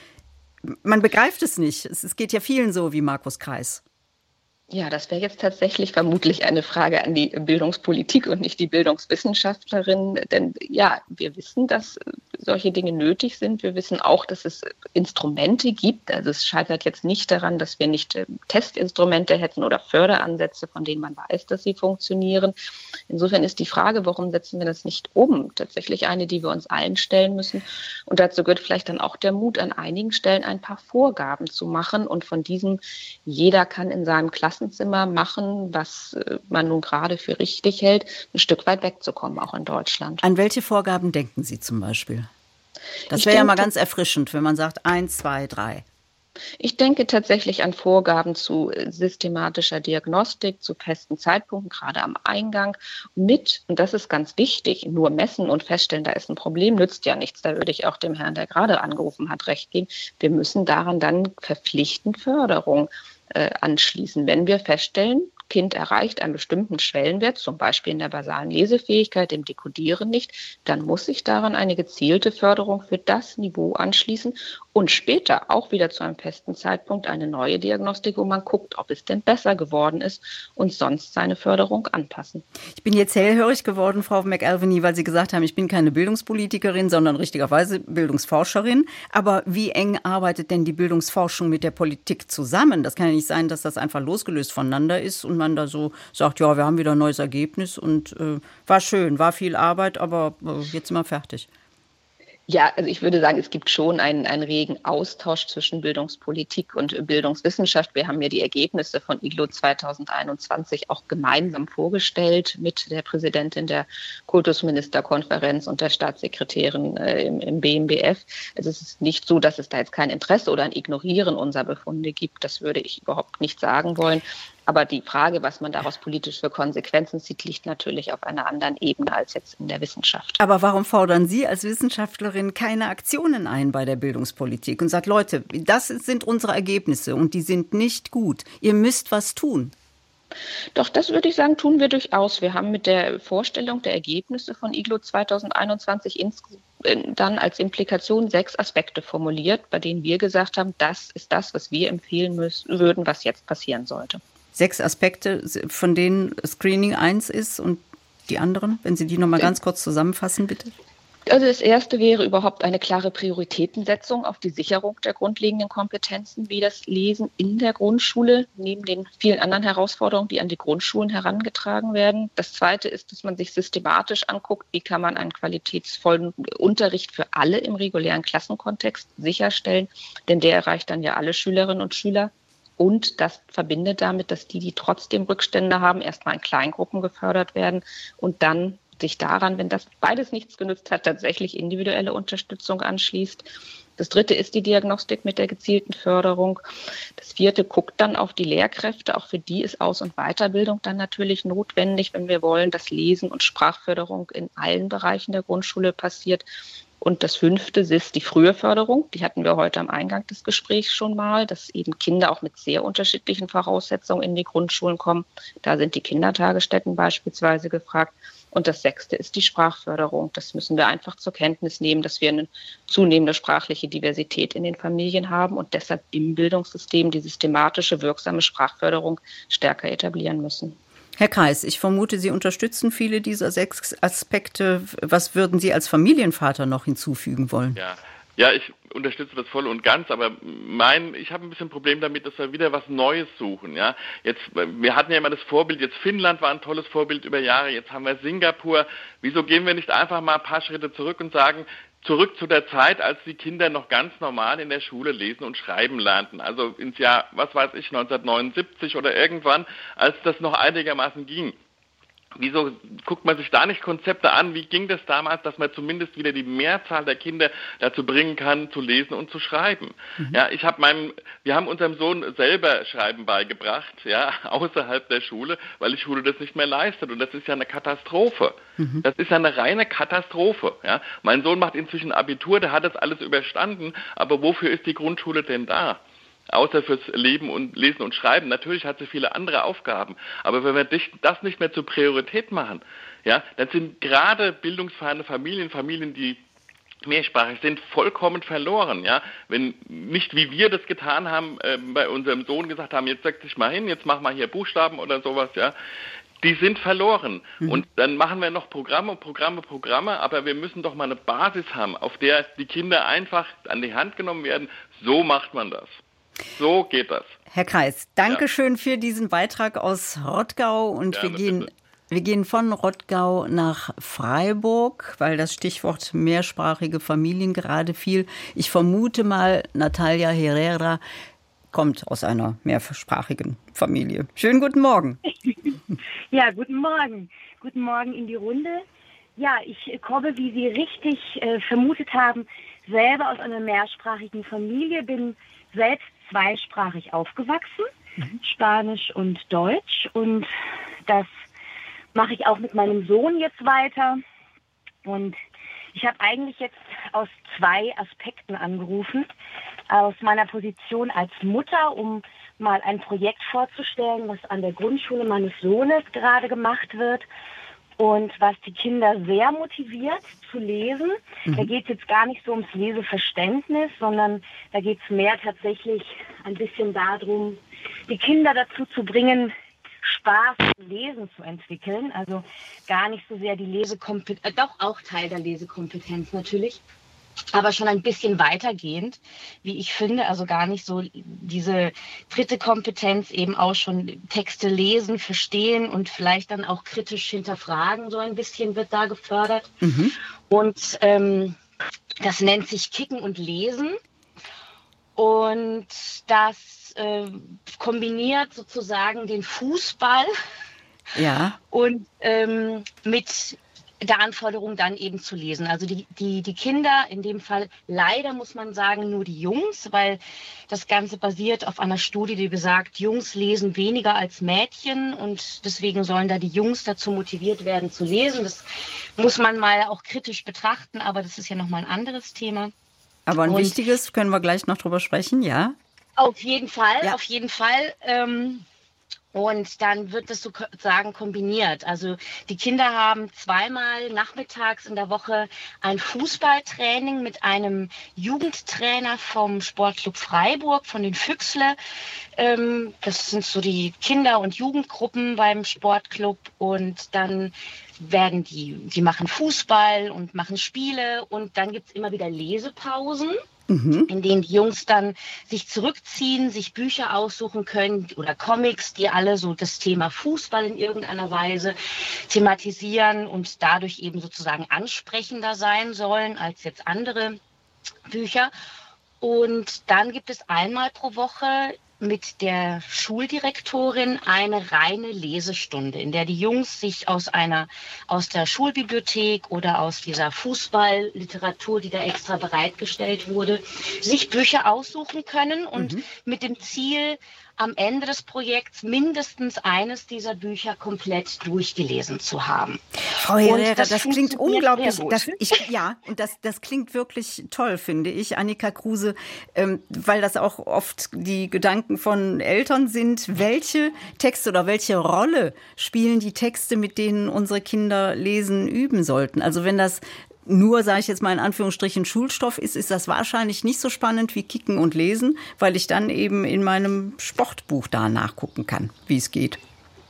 man begreift es nicht. Es, es geht ja vielen so wie Markus Kreis. Ja, das wäre jetzt tatsächlich vermutlich eine Frage an die Bildungspolitik und nicht die Bildungswissenschaftlerin. Denn ja, wir wissen, dass solche Dinge nötig sind. Wir wissen auch, dass es Instrumente gibt. Also es scheitert jetzt nicht daran, dass wir nicht Testinstrumente hätten oder Förderansätze, von denen man weiß, dass sie funktionieren. Insofern ist die Frage, warum setzen wir das nicht um? Tatsächlich eine, die wir uns allen stellen müssen. Und dazu gehört vielleicht dann auch der Mut, an einigen Stellen ein paar Vorgaben zu machen. Und von diesem, jeder kann in seinem Klassenzimmer machen, was man nun gerade für richtig hält, ein Stück weit wegzukommen, auch in Deutschland. An welche Vorgaben denken Sie zum Beispiel? Das wäre ja mal ganz erfrischend, wenn man sagt, eins, zwei, drei. Ich denke tatsächlich an Vorgaben zu systematischer Diagnostik, zu festen Zeitpunkten, gerade am Eingang mit, und das ist ganz wichtig, nur messen und feststellen, da ist ein Problem, nützt ja nichts. Da würde ich auch dem Herrn, der gerade angerufen hat, recht geben. Wir müssen daran dann verpflichtend Förderung äh, anschließen, wenn wir feststellen, Kind erreicht einen bestimmten Schwellenwert, zum Beispiel in der basalen Lesefähigkeit, im Dekodieren nicht, dann muss sich daran eine gezielte Förderung für das Niveau anschließen und später auch wieder zu einem festen Zeitpunkt eine neue Diagnostik, wo man guckt, ob es denn besser geworden ist und sonst seine Förderung anpassen. Ich bin jetzt hellhörig geworden, Frau McAlvany, weil Sie gesagt haben, ich bin keine Bildungspolitikerin, sondern richtigerweise Bildungsforscherin. Aber wie eng arbeitet denn die Bildungsforschung mit der Politik zusammen? Das kann ja nicht sein, dass das einfach losgelöst voneinander ist und man da so sagt, ja, wir haben wieder ein neues Ergebnis und äh, war schön, war viel Arbeit, aber äh, jetzt sind wir fertig. Ja, also ich würde sagen, es gibt schon einen, einen regen Austausch zwischen Bildungspolitik und Bildungswissenschaft. Wir haben ja die Ergebnisse von I G L O zwanzig einundzwanzig auch gemeinsam vorgestellt mit der Präsidentin der Kultusministerkonferenz und der Staatssekretärin äh, im, im B M B F. Also es ist nicht so, dass es da jetzt kein Interesse oder ein Ignorieren unserer Befunde gibt. Das würde ich überhaupt nicht sagen wollen. Aber die Frage, was man daraus politisch für Konsequenzen zieht, liegt natürlich auf einer anderen Ebene als jetzt in der Wissenschaft. Aber warum fordern Sie als Wissenschaftlerin keine Aktionen ein bei der Bildungspolitik und sagt, Leute, das sind unsere Ergebnisse und die sind nicht gut. Ihr müsst was tun. Doch, das würde ich sagen, tun wir durchaus. Wir haben mit der Vorstellung der Ergebnisse von I G L O zwanzig einundzwanzig insgesamt dann als Implikation sechs Aspekte formuliert, bei denen wir gesagt haben, das ist das, was wir empfehlen müssen, würden, was jetzt passieren sollte. Sechs Aspekte, von denen Screening eins ist und die anderen, wenn Sie die noch mal ganz kurz zusammenfassen, bitte. Also das erste wäre überhaupt eine klare Prioritätensetzung auf die Sicherung der grundlegenden Kompetenzen, wie das Lesen in der Grundschule, neben den vielen anderen Herausforderungen, die an die Grundschulen herangetragen werden. Das zweite ist, dass man sich systematisch anguckt, wie kann man einen qualitätsvollen Unterricht für alle im regulären Klassenkontext sicherstellen, denn der erreicht dann ja alle Schülerinnen und Schüler. Und das verbindet damit, dass die, die trotzdem Rückstände haben, erstmal in Kleingruppen gefördert werden und dann sich daran, wenn das beides nichts genützt hat, tatsächlich individuelle Unterstützung anschließt. Das dritte ist die Diagnostik mit der gezielten Förderung. Das vierte guckt dann auf die Lehrkräfte. Auch für die ist Aus- und Weiterbildung dann natürlich notwendig, wenn wir wollen, dass Lesen und Sprachförderung in allen Bereichen der Grundschule passiert. Und das fünfte ist die frühe Förderung. Die hatten wir heute am Eingang des Gesprächs schon mal, dass eben Kinder auch mit sehr unterschiedlichen Voraussetzungen in die Grundschulen kommen. Da sind die Kindertagesstätten beispielsweise gefragt. Und das sechste ist die Sprachförderung. Das müssen wir einfach zur Kenntnis nehmen, dass wir eine zunehmende sprachliche Diversität in den Familien haben und deshalb im Bildungssystem die systematische, wirksame Sprachförderung stärker etablieren müssen. Herr Kreis, ich vermute, Sie unterstützen viele dieser sechs Aspekte. Was würden Sie als Familienvater noch hinzufügen wollen? Ja, ja, ich unterstütze das voll und ganz, aber mein, ich habe ein bisschen ein Problem damit, dass wir wieder was Neues suchen. Ja, jetzt, wir hatten ja immer das Vorbild, jetzt Finnland war ein tolles Vorbild über Jahre, jetzt haben wir Singapur. Wieso gehen wir nicht einfach mal ein paar Schritte zurück und sagen, zurück zu der Zeit, als die Kinder noch ganz normal in der Schule lesen und schreiben lernten. Also ins Jahr, was weiß ich, neunzehnhundertneunundsiebzig oder irgendwann, als das noch einigermaßen ging. Wieso guckt man sich da nicht Konzepte an? Wie ging das damals, dass man zumindest wieder die Mehrzahl der Kinder dazu bringen kann, zu lesen und zu schreiben? Mhm. Ja, ich habe meinem, wir haben unserem Sohn selber Schreiben beigebracht, ja, außerhalb der Schule, weil die Schule das nicht mehr leistet. Und das ist ja eine Katastrophe. Mhm. Das ist ja eine reine Katastrophe. Ja, mein Sohn macht inzwischen Abitur, der hat das alles überstanden. Aber wofür ist die Grundschule denn da? Außer fürs Leben und Lesen und Schreiben. Natürlich hat sie viele andere Aufgaben. Aber wenn wir das nicht mehr zur Priorität machen, ja, dann sind gerade bildungsferne Familien, Familien, die mehrsprachig sind, vollkommen verloren. Ja, wenn nicht wie wir das getan haben, äh, bei unserem Sohn gesagt haben, jetzt setz dich mal hin, jetzt mach mal hier Buchstaben oder sowas, ja. Die sind verloren. Mhm. Und dann machen wir noch Programme, Programme, Programme, aber wir müssen doch mal eine Basis haben, auf der die Kinder einfach an die Hand genommen werden. So macht man das. So geht das. Herr Kreis, danke ja. schön für diesen Beitrag aus Rottgau. Und ja, wir, gehen, wir gehen von Rottgau nach Freiburg, weil das Stichwort mehrsprachige Familien gerade fiel. Ich vermute mal, Natalia Herrera kommt aus einer mehrsprachigen Familie. Schönen guten Morgen. Ja, guten Morgen. Guten Morgen in die Runde. Ja, ich komme, wie Sie richtig äh, vermutet haben, selber aus einer mehrsprachigen Familie, bin selbst zweisprachig aufgewachsen, mhm. Spanisch und Deutsch. Und das mache ich auch mit meinem Sohn jetzt weiter. Und ich habe eigentlich jetzt aus zwei Aspekten angerufen. Aus meiner Position als Mutter, um mal ein Projekt vorzustellen, was an der Grundschule meines Sohnes gerade gemacht wird und was die Kinder sehr motiviert zu lesen. Mhm. Da geht es jetzt gar nicht so ums Leseverständnis, sondern da geht es mehr tatsächlich ein bisschen darum, die Kinder dazu zu bringen, Spaß am Lesen zu entwickeln. Also gar nicht so sehr die Lesekompetenz, äh, doch auch Teil der Lesekompetenz natürlich, aber schon ein bisschen weitergehend, wie ich finde, also gar nicht so diese dritte Kompetenz, eben auch schon Texte lesen, verstehen und vielleicht dann auch kritisch hinterfragen, so ein bisschen wird da gefördert. Mhm. Und ähm, das nennt sich Kicken und Lesen. Und das äh, kombiniert sozusagen den Fußball ja. und ähm, mit der Anforderung dann eben zu lesen. Also die, die, die Kinder, in dem Fall leider muss man sagen, nur die Jungs, weil das Ganze basiert auf einer Studie, die besagt, Jungs lesen weniger als Mädchen und deswegen sollen da die Jungs dazu motiviert werden zu lesen. Das muss man mal auch kritisch betrachten, aber das ist ja nochmal ein anderes Thema. Aber ein und wichtiges, können wir gleich noch drüber sprechen, ja? Auf jeden Fall, ja. auf jeden Fall. Ähm, Und dann wird das sozusagen kombiniert. Also die Kinder haben zweimal nachmittags in der Woche ein Fußballtraining mit einem Jugendtrainer vom Sportclub Freiburg, von den Füchsle. Das sind so die Kinder- und Jugendgruppen beim Sportclub. Und dann werden die, die machen Fußball und machen Spiele. Und dann gibt es immer wieder Lesepausen. Mhm. In denen die Jungs dann sich zurückziehen, sich Bücher aussuchen können oder Comics, die alle so das Thema Fußball in irgendeiner Weise thematisieren und dadurch eben sozusagen ansprechender sein sollen als jetzt andere Bücher. Und dann gibt es einmal pro Woche mit der Schuldirektorin eine reine Lesestunde, in der die Jungs sich aus einer aus der Schulbibliothek oder aus dieser Fußballliteratur, die da extra bereitgestellt wurde, sich Bücher aussuchen können und mhm. mit dem Ziel, am Ende des Projekts mindestens eines dieser Bücher komplett durchgelesen zu haben. Frau Herrera, das, das klingt unglaublich. Das, ich, ja, und das, das klingt wirklich toll, finde ich, Annika Kruse, ähm, weil das auch oft die Gedanken von Eltern sind. Welche Texte oder welche Rolle spielen die Texte, mit denen unsere Kinder lesen üben sollten? Also wenn das nur, sage ich jetzt mal in Anführungsstrichen, Schulstoff ist, ist das wahrscheinlich nicht so spannend wie Kicken und Lesen, weil ich dann eben in meinem Sportbuch da nachgucken kann, wie es geht.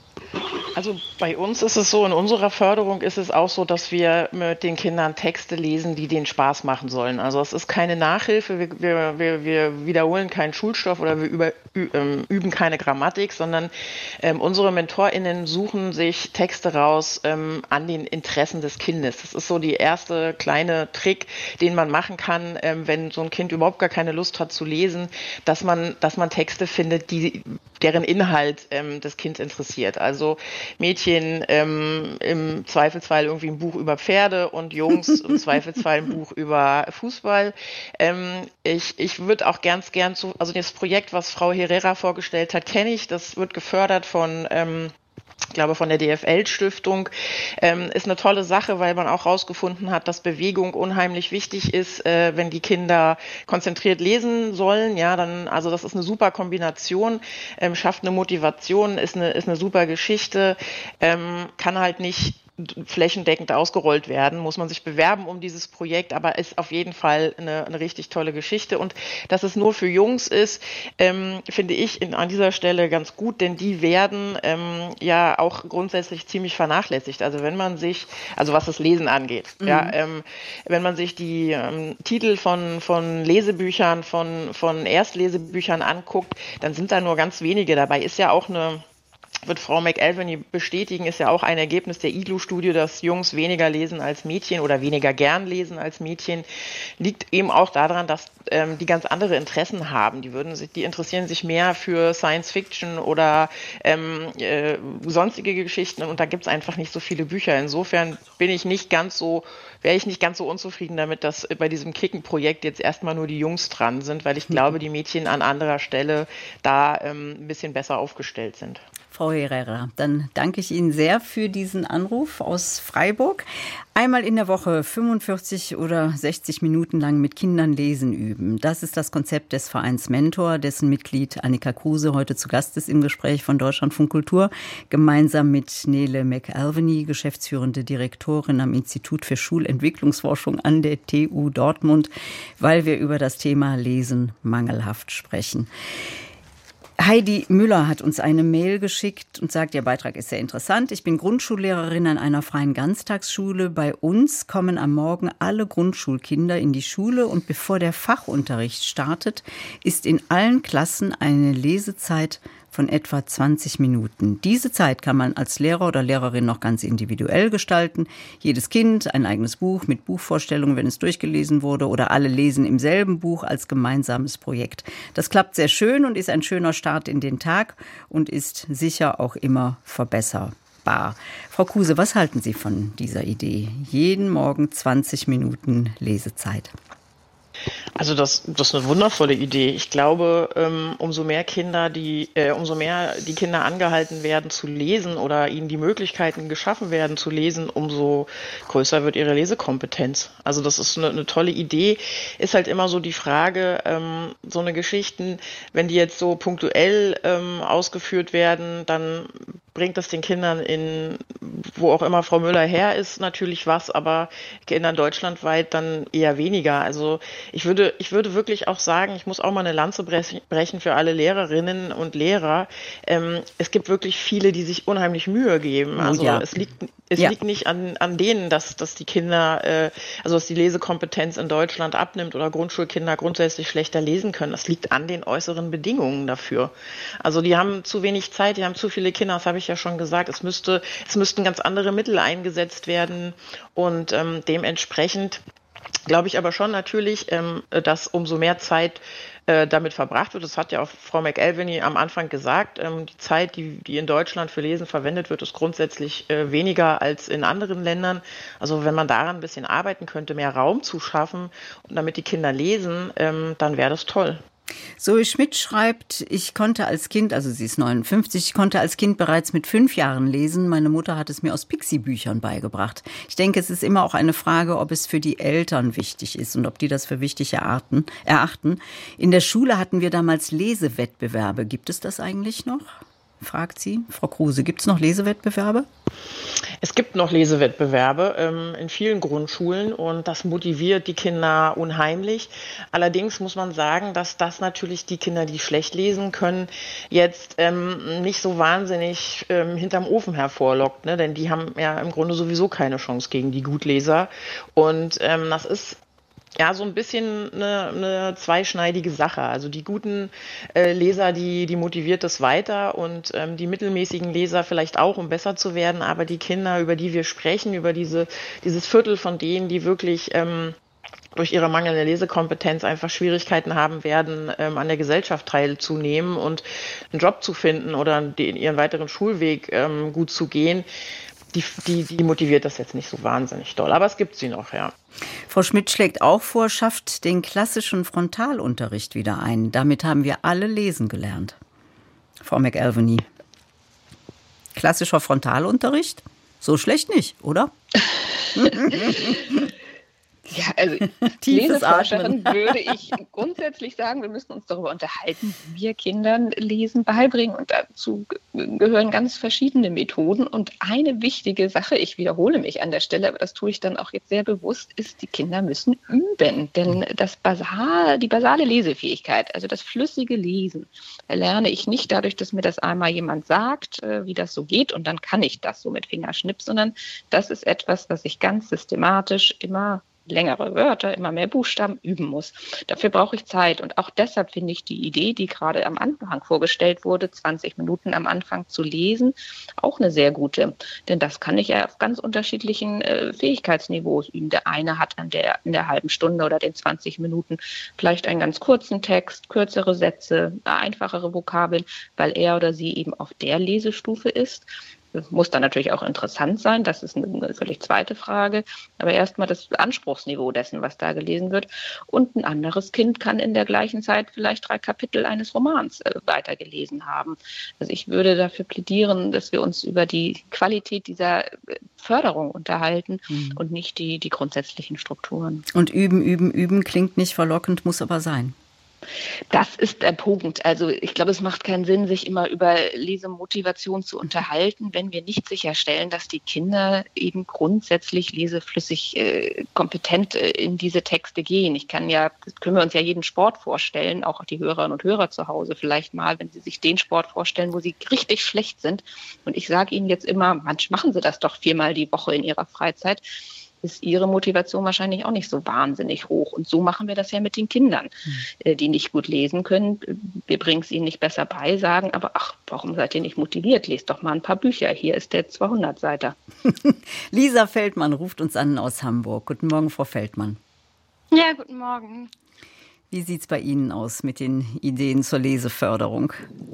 Also bei uns ist es so, in unserer Förderung ist es auch so, dass wir mit den Kindern Texte lesen, die denen Spaß machen sollen. Also es ist keine Nachhilfe, wir, wir, wir, wir wiederholen keinen Schulstoff oder wir über, üben keine Grammatik, sondern ähm, unsere MentorInnen suchen sich Texte raus ähm, an den Interessen des Kindes. Das ist so die erste kleine Trick, den man machen kann, ähm, wenn so ein Kind überhaupt gar keine Lust hat zu lesen, dass man, dass man Texte findet, die, deren Inhalt ähm, das Kind interessiert. Also Mädchen ähm, im Zweifelsfall irgendwie ein Buch über Pferde und Jungs im Zweifelsfall ein Buch über Fußball. Ähm, ich ich würde auch ganz gern zu, also das Projekt, was Frau Herrera vorgestellt hat, kenne ich. Das wird gefördert von ähm, ich glaube von der D F L-Stiftung, ähm, ist eine tolle Sache, weil man auch herausgefunden hat, dass Bewegung unheimlich wichtig ist, äh, wenn die Kinder konzentriert lesen sollen. Ja, dann, also das ist eine super Kombination, ähm, schafft eine Motivation, ist eine, ist eine super Geschichte, ähm, kann halt nicht flächendeckend ausgerollt werden, muss man sich bewerben um dieses Projekt, aber ist auf jeden Fall eine, eine richtig tolle Geschichte. Und dass es nur für Jungs ist, ähm, finde ich in, an dieser Stelle ganz gut, denn die werden ähm, ja auch grundsätzlich ziemlich vernachlässigt. Also wenn man sich, also was das Lesen angeht, mhm. ja, ähm, wenn man sich die ähm, Titel von, von Lesebüchern, von, von Erstlesebüchern anguckt, dann sind da nur ganz wenige dabei. Ist ja auch eine wird Frau McElveny bestätigen, ist ja auch ein Ergebnis der I G L U-Studie, dass Jungs weniger lesen als Mädchen oder weniger gern lesen als Mädchen. Liegt eben auch daran, dass ähm, die ganz andere Interessen haben. Die würden sich, die interessieren sich mehr für Science Fiction oder ähm, äh, sonstige Geschichten und da gibt es einfach nicht so viele Bücher. Insofern bin ich nicht ganz so, wäre ich nicht ganz so unzufrieden damit, dass bei diesem Kicken-Projekt jetzt erstmal nur die Jungs dran sind, weil ich glaube, die Mädchen an anderer Stelle da ähm, ein bisschen besser aufgestellt sind. Frau Herrera, dann danke ich Ihnen sehr für diesen Anruf aus Freiburg. Einmal in der Woche fünfundvierzig oder sechzig Minuten lang mit Kindern lesen üben. Das ist das Konzept des Vereins Mentor, dessen Mitglied Annika Kruse heute zu Gast ist im Gespräch von Deutschlandfunk Kultur, gemeinsam mit Nele McAlvany, geschäftsführende Direktorin am Institut für Schulentwicklungsforschung an der T U Dortmund, weil wir über das Thema Lesen mangelhaft sprechen. Heidi Müller hat uns eine Mail geschickt und sagt, Ihr Beitrag ist sehr interessant. Ich bin Grundschullehrerin an einer freien Ganztagsschule. Bei uns kommen am Morgen alle Grundschulkinder in die Schule und bevor der Fachunterricht startet, ist in allen Klassen eine Lesezeit von etwa zwanzig Minuten. Diese Zeit kann man als Lehrer oder Lehrerin noch ganz individuell gestalten. Jedes Kind ein eigenes Buch mit Buchvorstellungen, wenn es durchgelesen wurde, oder alle lesen im selben Buch als gemeinsames Projekt. Das klappt sehr schön und ist ein schöner Start in den Tag und ist sicher auch immer verbesserbar. Frau Kruse, was halten Sie von dieser Idee? Jeden Morgen zwanzig Minuten Lesezeit. Also das, das ist eine wundervolle Idee. Ich glaube, ähm, umso mehr Kinder, die, äh, umso mehr die Kinder angehalten werden zu lesen oder ihnen die Möglichkeiten geschaffen werden zu lesen, umso größer wird ihre Lesekompetenz. Also das ist eine, eine tolle Idee. Ist halt immer so die Frage, ähm, so eine Geschichten, wenn die jetzt so punktuell ähm, ausgeführt werden, dann bringt das den Kindern in, wo auch immer Frau Müller her ist, natürlich was, aber Kindern deutschlandweit dann eher weniger. Also ich würde, ich würde wirklich auch sagen, ich muss auch mal eine Lanze brechen für alle Lehrerinnen und Lehrer. Ähm, es gibt wirklich viele, die sich unheimlich Mühe geben. Also oh ja. es liegt, es ja. liegt nicht an, an denen, dass, dass die Kinder, äh, also dass die Lesekompetenz in Deutschland abnimmt oder Grundschulkinder grundsätzlich schlechter lesen können. Das liegt an den äußeren Bedingungen dafür. Also die haben zu wenig Zeit, die haben zu viele Kinder, das habe ich ja schon gesagt. Es müsste, es müssten ganz andere Mittel eingesetzt werden und ähm, dementsprechend glaube ich aber schon natürlich, ähm, dass umso mehr Zeit äh, damit verbracht wird. Das hat ja auch Frau McAlvany am Anfang gesagt. Ähm, die Zeit, die, die in Deutschland für Lesen verwendet wird, ist grundsätzlich äh, weniger als in anderen Ländern. Also wenn man daran ein bisschen arbeiten könnte, mehr Raum zu schaffen, und damit die Kinder lesen, ähm, dann wäre das toll. Zoe Schmidt schreibt, ich konnte als Kind, also sie ist neunundfünfzig, ich konnte als Kind bereits mit fünf Jahren lesen. Meine Mutter hat es mir aus Pixie-Büchern beigebracht. Ich denke, es ist immer auch eine Frage, ob es für die Eltern wichtig ist und ob die das für wichtig erachten. erachten. In der Schule hatten wir damals Lesewettbewerbe. Gibt es das eigentlich noch? Fragt sie. Frau Kruse, gibt es noch Lesewettbewerbe? Es gibt noch Lesewettbewerbe ähm, in vielen Grundschulen und das motiviert die Kinder unheimlich. Allerdings muss man sagen, dass das natürlich die Kinder, die schlecht lesen können, jetzt ähm, nicht so wahnsinnig ähm, hinterm Ofen hervorlockt, ne? Denn die haben ja im Grunde sowieso keine Chance gegen die Gutleser. Und ähm, das ist ja so ein bisschen eine, eine zweischneidige Sache. Also die guten äh, Leser, die, die motiviert das weiter und ähm, die mittelmäßigen Leser vielleicht auch, um besser zu werden. Aber die Kinder, über die wir sprechen, über diese dieses Viertel von denen, die wirklich ähm, durch ihre mangelnde Lesekompetenz einfach Schwierigkeiten haben werden, ähm, an der Gesellschaft teilzunehmen und einen Job zu finden oder den, ihren weiteren Schulweg ähm, gut zu gehen, die, die, die motiviert das jetzt nicht so wahnsinnig doll. Aber es gibt sie noch, ja. Frau Schmidt schlägt auch vor, schafft den klassischen Frontalunterricht wieder ein. Damit haben wir alle lesen gelernt. Frau McAlvany. Klassischer Frontalunterricht? So schlecht nicht, oder? Ja, also Leseforscherin würde ich grundsätzlich sagen, wir müssen uns darüber unterhalten, wie wir Kindern Lesen beibringen. Und dazu gehören ganz verschiedene Methoden. Und eine wichtige Sache, ich wiederhole mich an der Stelle, aber das tue ich dann auch jetzt sehr bewusst, ist, die Kinder müssen üben. Denn das basal, die basale Lesefähigkeit, also das flüssige Lesen, erlerne ich nicht dadurch, dass mir das einmal jemand sagt, wie das so geht. Und dann kann ich das so mit Fingerschnips, sondern das ist etwas, was ich ganz systematisch immer längere Wörter, immer mehr Buchstaben üben muss. Dafür brauche ich Zeit. Und auch deshalb finde ich die Idee, die gerade am Anfang vorgestellt wurde, zwanzig Minuten am Anfang zu lesen, auch eine sehr gute. Denn das kann ich ja auf ganz unterschiedlichen äh, Fähigkeitsniveaus üben. Der eine hat an der, in der halben Stunde oder den zwanzig Minuten vielleicht einen ganz kurzen Text, kürzere Sätze, einfachere Vokabeln, weil er oder sie eben auf der Lesestufe ist. Das muss dann natürlich auch interessant sein, das ist eine völlig zweite Frage, aber erstmal das Anspruchsniveau dessen, was da gelesen wird. Und ein anderes Kind kann in der gleichen Zeit vielleicht drei Kapitel eines Romans äh, weitergelesen haben. Also ich würde dafür plädieren, dass wir uns über die Qualität dieser Förderung unterhalten mhm. und nicht die, die grundsätzlichen Strukturen. Und üben, üben, üben klingt nicht verlockend, muss aber sein. Das ist der Punkt. Also ich glaube, es macht keinen Sinn, sich immer über Lesemotivation zu unterhalten, wenn wir nicht sicherstellen, dass die Kinder eben grundsätzlich leseflüssig äh, kompetent äh, in diese Texte gehen. Ich kann ja, das können wir uns ja jeden Sport vorstellen, auch die Hörerinnen und Hörer zu Hause vielleicht mal, wenn sie sich den Sport vorstellen, wo sie richtig schlecht sind. Und ich sage ihnen jetzt immer, manch machen sie das doch viermal die Woche in ihrer Freizeit. Ist ihre Motivation wahrscheinlich auch nicht so wahnsinnig hoch. Und so machen wir das ja mit den Kindern, mhm. die nicht gut lesen können. Wir bringen es ihnen nicht besser bei, sagen aber, ach, warum seid ihr nicht motiviert? Lest doch mal ein paar Bücher. Hier ist der zweihundert-Seiter. Lisa Feldmann ruft uns an aus Hamburg. Guten Morgen, Frau Feldmann. Ja, guten Morgen. Wie sieht es bei Ihnen aus mit den Ideen zur Leseförderung?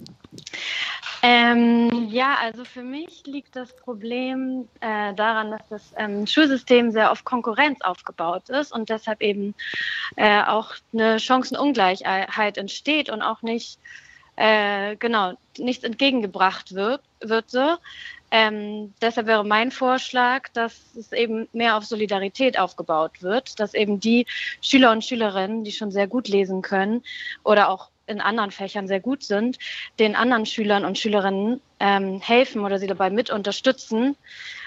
Ähm, ja, also für mich liegt das Problem äh, daran, dass das ähm, Schulsystem sehr auf Konkurrenz aufgebaut ist und deshalb eben äh, auch eine Chancenungleichheit entsteht und auch nicht, äh, genau, nichts entgegengebracht wird. wird so. Ähm, deshalb wäre mein Vorschlag, dass es eben mehr auf Solidarität aufgebaut wird, dass eben die Schüler und Schülerinnen, die schon sehr gut lesen können oder auch in anderen Fächern sehr gut sind, den anderen Schülern und Schülerinnen ähm, helfen oder sie dabei mit unterstützen,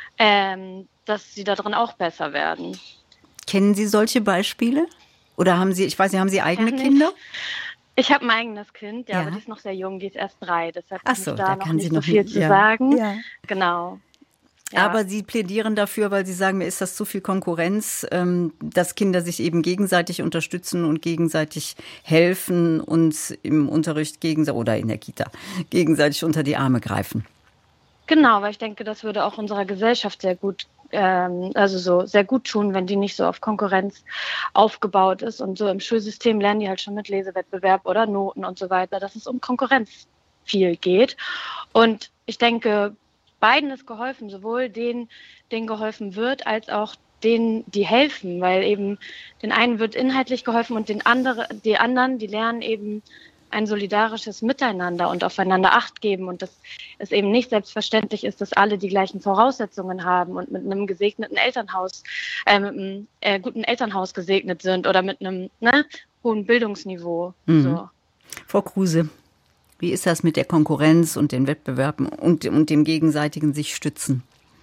ähm, dass sie darin auch besser werden. Kennen Sie solche Beispiele? Oder haben Sie, ich weiß nicht, haben Sie eigene Kenn Kinder? Ich, ich habe ein eigenes Kind, ja, ja, aber die ist noch sehr jung, die ist erst drei, deshalb Ach kann so, ich da, da noch kann nicht sie so noch viel nicht, zu ja. sagen. Ja. Genau. Ja. Aber Sie plädieren dafür, weil Sie sagen, mir ist das zu viel Konkurrenz, dass Kinder sich eben gegenseitig unterstützen und gegenseitig helfen und im Unterricht gegenseitig oder in der Kita gegenseitig unter die Arme greifen. Genau, weil ich denke, das würde auch unserer Gesellschaft sehr gut, ähm, also so sehr gut tun, wenn die nicht so auf Konkurrenz aufgebaut ist. Und so im Schulsystem lernen die halt schon mit Lesewettbewerb oder Noten und so weiter, dass es um Konkurrenz viel geht. Und ich denke, beiden ist geholfen, sowohl denen, denen geholfen wird, als auch denen, die helfen, weil eben den einen wird inhaltlich geholfen und den andere, die anderen, die lernen eben ein solidarisches Miteinander und aufeinander Acht geben und dass es eben nicht selbstverständlich ist, dass alle die gleichen Voraussetzungen haben und mit einem gesegneten Elternhaus, äh, mit einem äh, guten Elternhaus gesegnet sind oder mit einem ne, hohen Bildungsniveau. Mhm. So. Frau Kruse, wie ist das mit der Konkurrenz und den Wettbewerben und, und dem gegenseitigen sich stützen?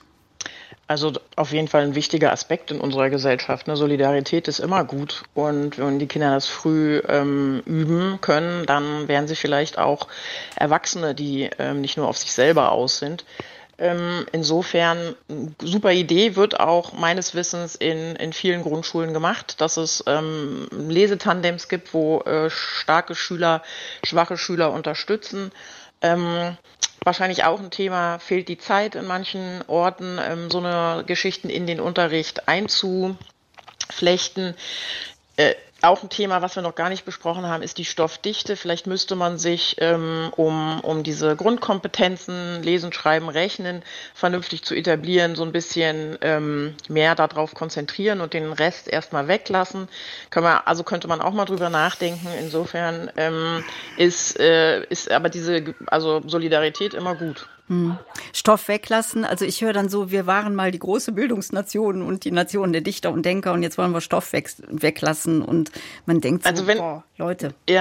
Also auf jeden Fall ein wichtiger Aspekt in unserer Gesellschaft. Ne? Solidarität ist immer gut und wenn die Kinder das früh ähm, üben können, dann werden sie vielleicht auch Erwachsene, die ähm, nicht nur auf sich selber aus sind. Ähm, insofern, super Idee, wird auch meines Wissens in, in vielen Grundschulen gemacht, dass es ähm, Lesetandems gibt, wo äh, starke Schüler, schwache Schüler unterstützen. Ähm, wahrscheinlich auch ein Thema, fehlt die Zeit in manchen Orten, ähm, so eine Geschichten in den Unterricht einzuflechten. Äh, Auch ein Thema, was wir noch gar nicht besprochen haben, ist die Stoffdichte. Vielleicht müsste man sich, ähm, um, um diese Grundkompetenzen, Lesen, Schreiben, Rechnen, vernünftig zu etablieren, so ein bisschen ähm, mehr darauf konzentrieren und den Rest erstmal weglassen. Kann man, also könnte man auch mal drüber nachdenken. Insofern ähm, ist, äh, ist aber diese also Solidarität immer gut. Hm. Stoff weglassen. Also ich höre dann so, wir waren mal die große Bildungsnation und die Nation der Dichter und Denker und jetzt wollen wir Stoff weg, weglassen und man denkt so, also wenn, boah, Leute. Ja,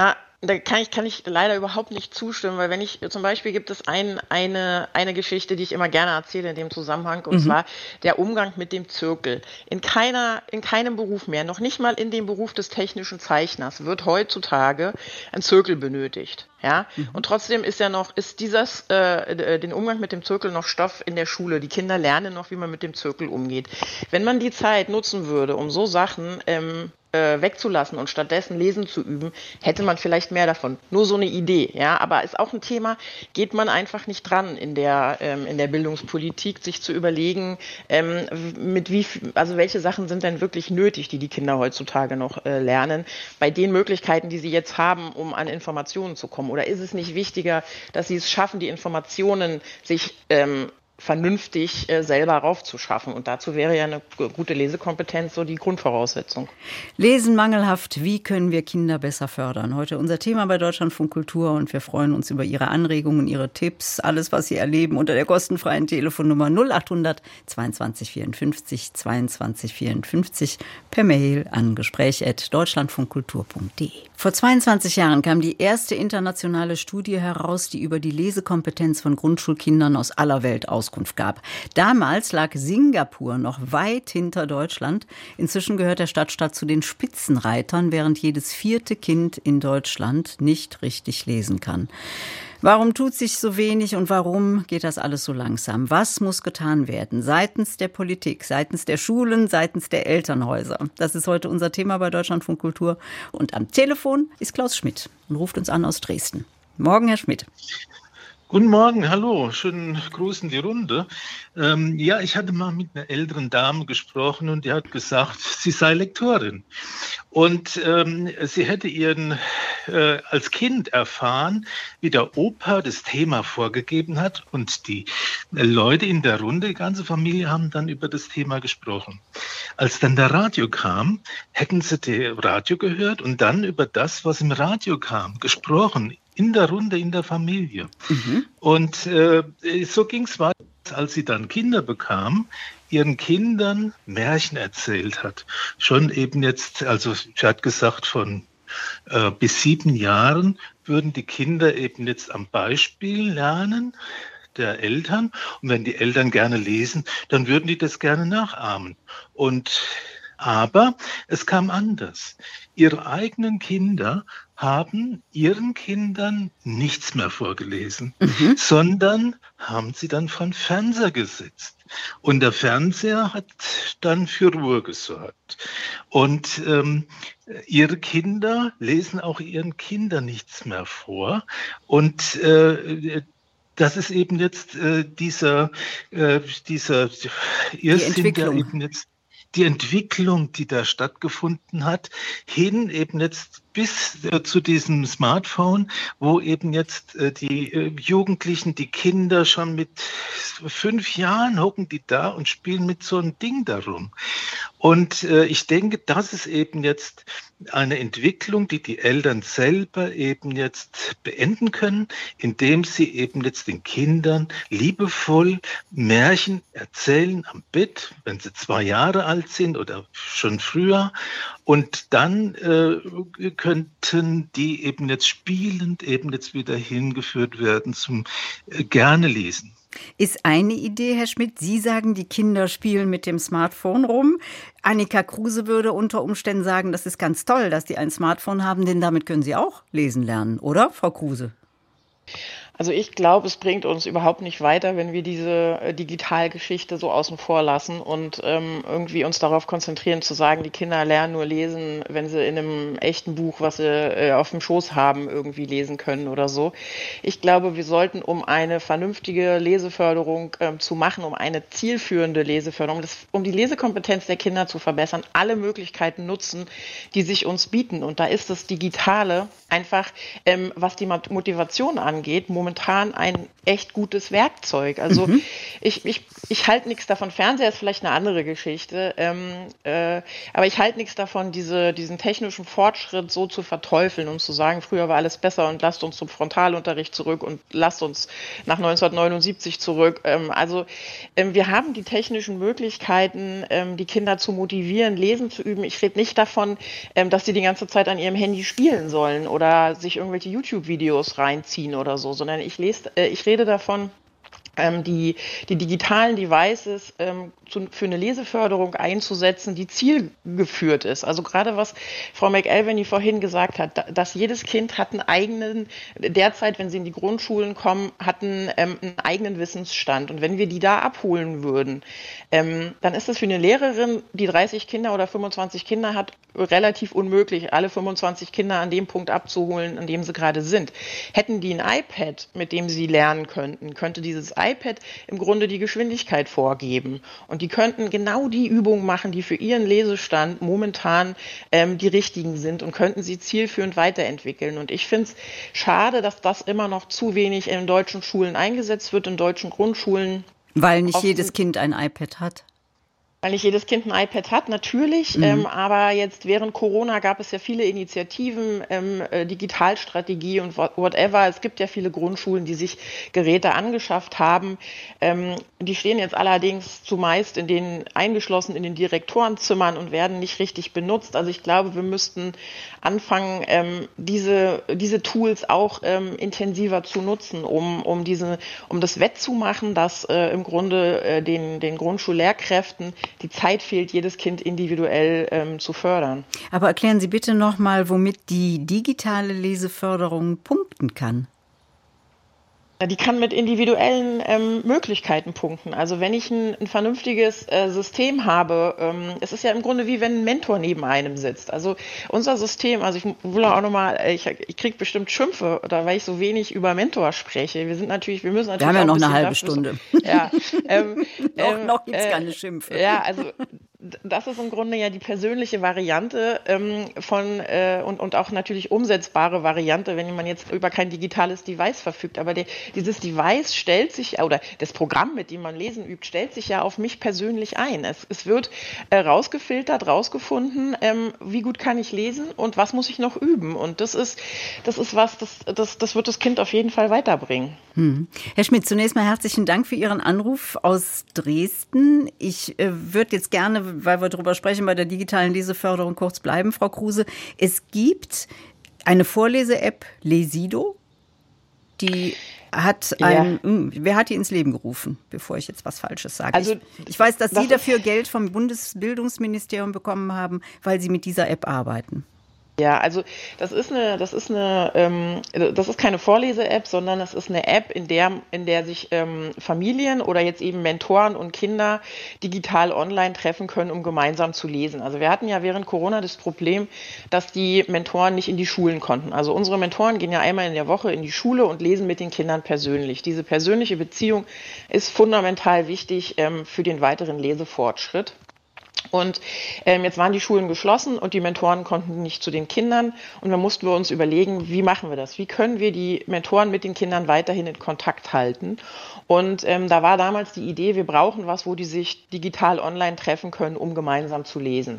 Da kann ich, kann ich leider überhaupt nicht zustimmen, weil wenn ich, zum Beispiel gibt es ein, eine, eine Geschichte, die ich immer gerne erzähle in dem Zusammenhang, und mhm. zwar der Umgang mit dem Zirkel. In keiner, in keinem Beruf mehr, noch nicht mal in dem Beruf des technischen Zeichners, wird heutzutage ein Zirkel benötigt. Ja, mhm. und trotzdem ist ja noch, ist dieses, äh, den Umgang mit dem Zirkel noch Stoff in der Schule. Die Kinder lernen noch, wie man mit dem Zirkel umgeht. Wenn man die Zeit nutzen würde, um so Sachen, ähm, wegzulassen und stattdessen Lesen zu üben, hätte man vielleicht mehr davon. Nur so eine Idee, ja, aber ist auch ein Thema, geht man einfach nicht dran in der ähm, in der Bildungspolitik, sich zu überlegen, ähm, mit wie, also welche Sachen sind denn wirklich nötig, die die Kinder heutzutage noch äh, lernen, bei den Möglichkeiten, die sie jetzt haben, um an Informationen zu kommen. Oder ist es nicht wichtiger, dass sie es schaffen, die Informationen sich ähm, vernünftig äh, selber raufzuschaffen. Und dazu wäre ja eine g- gute Lesekompetenz so die Grundvoraussetzung. Lesen mangelhaft, wie können wir Kinder besser fördern? Heute unser Thema bei Deutschlandfunk Kultur und wir freuen uns über Ihre Anregungen, Ihre Tipps, alles, was Sie erleben, unter der kostenfreien Telefonnummer null achthundert zweiundzwanzig vierundfünfzig zweiundzwanzig vierundfünfzig per Mail an gespräch at deutschlandfunkkultur punkt de. Vor zweiundzwanzig Jahren kam die erste internationale Studie heraus, die über die Lesekompetenz von Grundschulkindern aus aller Welt Auskunft gab. Damals lag Singapur noch weit hinter Deutschland. Inzwischen gehört der Stadtstaat zu den Spitzenreitern, während jedes vierte Kind in Deutschland nicht richtig lesen kann. Warum tut sich so wenig und warum geht das alles so langsam? Was muss getan werden? Seitens der Politik, seitens der Schulen, seitens der Elternhäuser. Das ist heute unser Thema bei Deutschlandfunk Kultur. Und am Telefon ist Klaus Schmidt und ruft uns an aus Dresden. Morgen, Herr Schmidt. Guten Morgen, hallo, schönen Gruß in die Runde. Ähm, ja, ich hatte mal mit einer älteren Dame gesprochen und die hat gesagt, sie sei Lektorin. Und ähm, sie hätte ihren äh, als Kind erfahren, wie der Opa das Thema vorgegeben hat und die äh, Leute in der Runde, die ganze Familie, haben dann über das Thema gesprochen. Als dann der Radio kam, hätten sie das Radio gehört und dann über das, was im Radio kam, gesprochen. In der Runde, in der Familie. Mhm. Und äh, so ging es weiter, als sie dann Kinder bekam, ihren Kindern Märchen erzählt hat. Schon eben jetzt, also sie hat gesagt, von äh, bis sieben Jahren würden die Kinder eben jetzt am Beispiel lernen der Eltern. Und wenn die Eltern gerne lesen, dann würden die das gerne nachahmen. Und aber es kam anders. Ihre eigenen Kinder haben ihren Kindern nichts mehr vorgelesen, mhm. sondern haben sie dann vor den Fernseher gesetzt. Und der Fernseher hat dann für Ruhe gesorgt. Und ähm, ihre Kinder lesen auch ihren Kindern nichts mehr vor. Und äh, das ist eben jetzt äh, dieser, äh, dieser Irrsinn, der eben jetzt die Entwicklung, die da stattgefunden hat, hin eben jetzt bis äh, zu diesem Smartphone, wo eben jetzt äh, die äh, Jugendlichen, die Kinder schon mit fünf Jahren hocken die da und spielen mit so einem Ding darum. Und äh, ich denke, das ist eben jetzt eine Entwicklung, die die Eltern selber eben jetzt beenden können, indem sie eben jetzt den Kindern liebevoll Märchen erzählen am Bett, wenn sie zwei Jahre alt sind oder schon früher. Und dann äh, könnten die eben jetzt spielend eben jetzt wieder hingeführt werden zum äh, gerne lesen. Ist eine Idee, Herr Schmidt, Sie sagen, die Kinder spielen mit dem Smartphone rum. Annika Kruse würde unter Umständen sagen, das ist ganz toll, dass die ein Smartphone haben, denn damit können sie auch lesen lernen, oder, Frau Kruse? Also ich glaube, es bringt uns überhaupt nicht weiter, wenn wir diese äh, Digitalgeschichte so außen vor lassen und ähm, irgendwie uns darauf konzentrieren zu sagen, die Kinder lernen nur lesen, wenn sie in einem echten Buch, was sie äh, auf dem Schoß haben, irgendwie lesen können oder so. Ich glaube, wir sollten, um eine vernünftige Leseförderung ähm, zu machen, um eine zielführende Leseförderung, das, um die Lesekompetenz der Kinder zu verbessern, alle Möglichkeiten nutzen, die sich uns bieten. Und da ist das Digitale einfach, ähm, was die Motivation angeht, momentan momentan ein echt gutes Werkzeug. Also mhm. ich, ich, ich halte nichts davon. Fernseher ist vielleicht eine andere Geschichte, ähm, äh, aber ich halte nichts davon, diese, diesen technischen Fortschritt so zu verteufeln und zu sagen, früher war alles besser und lasst uns zum Frontalunterricht zurück und lasst uns nach neunzehnhundertneunundsiebzig zurück. Ähm, also ähm, wir haben die technischen Möglichkeiten, ähm, die Kinder zu motivieren, lesen zu üben. Ich rede nicht davon, ähm, dass sie die ganze Zeit an ihrem Handy spielen sollen oder sich irgendwelche YouTube-Videos reinziehen oder so, sondern ich lese, äh, ich rede davon, ähm, die, die digitalen Devices ähm, zu, für eine Leseförderung einzusetzen, die zielgeführt ist. Also gerade was Frau McElveny vorhin gesagt hat, da, dass jedes Kind hat einen eigenen, derzeit, wenn sie in die Grundschulen kommen, hat einen, ähm, einen eigenen Wissensstand. Und wenn wir die da abholen würden, ähm, dann ist das für eine Lehrerin, die dreißig Kinder oder fünfundzwanzig Kinder hat, relativ unmöglich, alle fünfundzwanzig Kinder an dem Punkt abzuholen, an dem sie gerade sind. Hätten die ein iPad, mit dem sie lernen könnten, könnte dieses iPad im Grunde die Geschwindigkeit vorgeben. Und die könnten genau die Übungen machen, die für ihren Lesestand momentan ähm, die richtigen sind und könnten sie zielführend weiterentwickeln. Und ich finde es schade, dass das immer noch zu wenig in deutschen Schulen eingesetzt wird, in deutschen Grundschulen. Weil nicht jedes Kind ein iPad hat. Weil nicht jedes Kind ein iPad hat, natürlich. Mhm. Ähm, aber jetzt während Corona gab es ja viele Initiativen, ähm, äh, Digitalstrategie und whatever. Es gibt ja viele Grundschulen, die sich Geräte angeschafft haben. Ähm, die stehen jetzt allerdings zumeist in den eingeschlossen in den Direktorenzimmern und werden nicht richtig benutzt. Also ich glaube, wir müssten anfangen, ähm, diese diese Tools auch ähm, intensiver zu nutzen, um um diese um das wettzumachen, dass äh, im Grunde äh, den den Grundschullehrkräften die Zeit fehlt, jedes Kind individuell ähm, zu fördern. Aber erklären Sie bitte noch mal, womit die digitale Leseförderung punkten kann. Die kann mit individuellen ähm, Möglichkeiten punkten. Also wenn ich ein, ein vernünftiges äh, System habe, ähm, es ist ja im Grunde wie wenn ein Mentor neben einem sitzt. Also unser System, also ich will auch nochmal, ich, ich kriege bestimmt Schimpfe, oder weil ich so wenig über Mentor spreche. Wir sind natürlich, wir müssen natürlich. Wir haben ja auch noch ein eine halbe dafür, Stunde. Ja, ähm, noch ähm, noch gibt es äh, keine Schimpfe. Ja, also das ist im Grunde ja die persönliche Variante ähm, von äh, und, und auch natürlich umsetzbare Variante, wenn man jetzt über kein digitales Device verfügt. Aber der, dieses Device stellt sich, oder das Programm, mit dem man Lesen übt, stellt sich ja auf mich persönlich ein. Es, es wird äh, rausgefiltert, rausgefunden, ähm, wie gut kann ich lesen und was muss ich noch üben. Und das ist, das ist was, das, das, das wird das Kind auf jeden Fall weiterbringen. Hm. Herr Schmidt, zunächst mal herzlichen Dank für Ihren Anruf aus Dresden. Ich äh, würde jetzt gerne, weil wir darüber sprechen, bei der digitalen Leseförderung kurz bleiben, Frau Kruse. Es gibt eine Vorlese-App, Lesido, die hat ein, ja. mh, wer hat die ins Leben gerufen, bevor ich jetzt was Falsches sage? Also, ich, ich weiß, dass das Sie dafür Geld vom Bundesbildungsministerium bekommen haben, weil Sie mit dieser App arbeiten. Ja, also das ist eine, das ist eine, ähm, das ist keine Vorlese-App, sondern es ist eine App, in der, in der sich ähm, Familien oder jetzt eben Mentoren und Kinder digital online treffen können, um gemeinsam zu lesen. Also wir hatten ja während Corona das Problem, dass die Mentoren nicht in die Schulen konnten. Also unsere Mentoren gehen ja einmal in der Woche in die Schule und lesen mit den Kindern persönlich. Diese persönliche Beziehung ist fundamental wichtig ähm, für den weiteren Lesefortschritt. Und ähm, jetzt waren die Schulen geschlossen und die Mentoren konnten nicht zu den Kindern. Und dann mussten wir uns überlegen, wie machen wir das? Wie können wir die Mentoren mit den Kindern weiterhin in Kontakt halten? Und ähm, da war damals die Idee, wir brauchen was, wo die sich digital online treffen können, um gemeinsam zu lesen.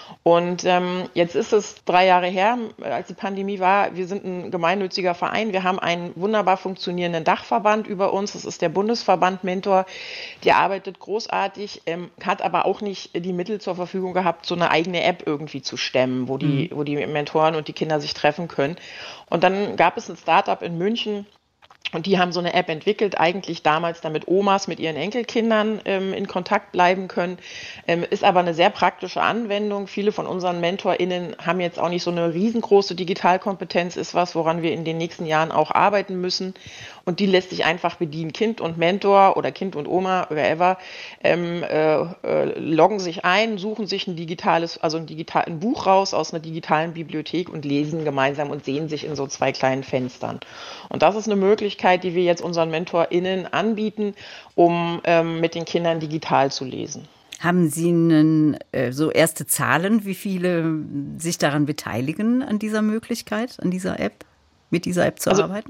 Und ähm, jetzt ist es drei Jahre her, als die Pandemie war. Wir sind ein gemeinnütziger Verein. Wir haben einen wunderbar funktionierenden Dachverband über uns. Das ist der Bundesverband Mentor. Der arbeitet großartig, ähm, hat aber auch nicht die Mittel zur Verfügung gehabt, so eine eigene App irgendwie zu stemmen, wo die, mhm. wo die Mentoren und die Kinder sich treffen können. Und dann gab es ein Startup in München. Und die haben so eine App entwickelt, eigentlich damals, damit Omas mit ihren Enkelkindern ähm, in Kontakt bleiben können. Ähm, ist aber eine sehr praktische Anwendung. Viele von unseren MentorInnen haben jetzt auch nicht so eine riesengroße Digitalkompetenz, ist was, woran wir in den nächsten Jahren auch arbeiten müssen. Und die lässt sich einfach bedienen. Kind und Mentor oder Kind und Oma, wherever, ähm, äh, äh, loggen sich ein, suchen sich ein digitales, also ein, digital, ein Buch raus aus einer digitalen Bibliothek und lesen gemeinsam und sehen sich in so zwei kleinen Fenstern. Und das ist eine Möglichkeit, die wir jetzt unseren MentorInnen anbieten, um ähm, mit den Kindern digital zu lesen. Haben Sie einen, äh, so erste Zahlen, wie viele sich daran beteiligen, an dieser Möglichkeit, an dieser App, mit dieser App zu also, arbeiten?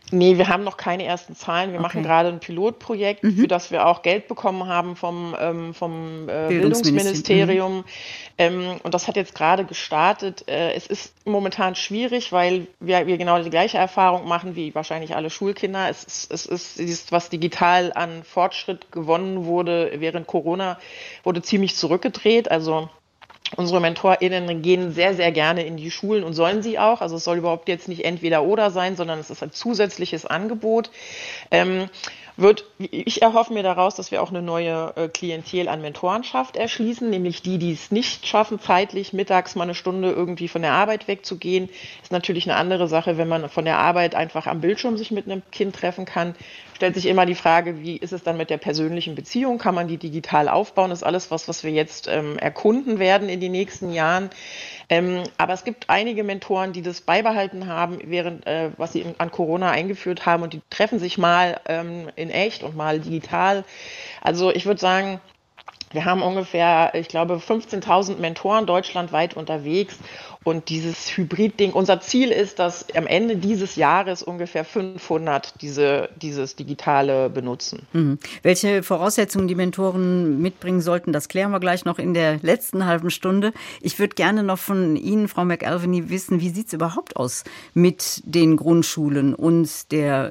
Nee, wir haben noch keine ersten Zahlen. Wir okay. machen gerade ein Pilotprojekt, mhm. für das wir auch Geld bekommen haben vom, ähm, vom äh, Bildungsministerium. Mhm. Ähm, und das hat jetzt gerade gestartet. Äh, es ist momentan schwierig, weil wir, wir genau die gleiche Erfahrung machen wie wahrscheinlich alle Schulkinder. Es ist, es ist, es ist, was digital an Fortschritt gewonnen wurde während Corona, wurde ziemlich zurückgedreht. Also unsere MentorInnen gehen sehr, sehr gerne in die Schulen und sollen sie auch. Also es soll überhaupt jetzt nicht entweder oder sein, sondern es ist ein zusätzliches Angebot. Ähm, wird, ich erhoffe mir daraus, dass wir auch eine neue äh, Klientel an Mentorenschaft erschließen, nämlich die, die es nicht schaffen, zeitlich mittags mal eine Stunde irgendwie von der Arbeit wegzugehen. Ist natürlich eine andere Sache, wenn man von der Arbeit einfach am Bildschirm sich mit einem Kind treffen kann. Stellt sich immer die Frage, wie ist es dann mit der persönlichen Beziehung? Kann man die digital aufbauen? Das ist alles was, was wir jetzt ähm, erkunden werden in den nächsten Jahren. Ähm, aber es gibt einige Mentoren, die das beibehalten haben, während äh, was sie in, an Corona eingeführt haben, und die treffen sich mal ähm, in echt und mal digital. Also ich würde sagen, wir haben ungefähr, ich glaube, fünfzehntausend Mentoren deutschlandweit unterwegs. Und dieses Hybrid-Ding, unser Ziel ist, dass am Ende dieses Jahres ungefähr fünfhundert diese, dieses Digitale benutzen. Mhm. Welche Voraussetzungen die Mentoren mitbringen sollten, das klären wir gleich noch in der letzten halben Stunde. Ich würde gerne noch von Ihnen, Frau McAlvany, wissen, wie sieht es überhaupt aus mit den Grundschulen und der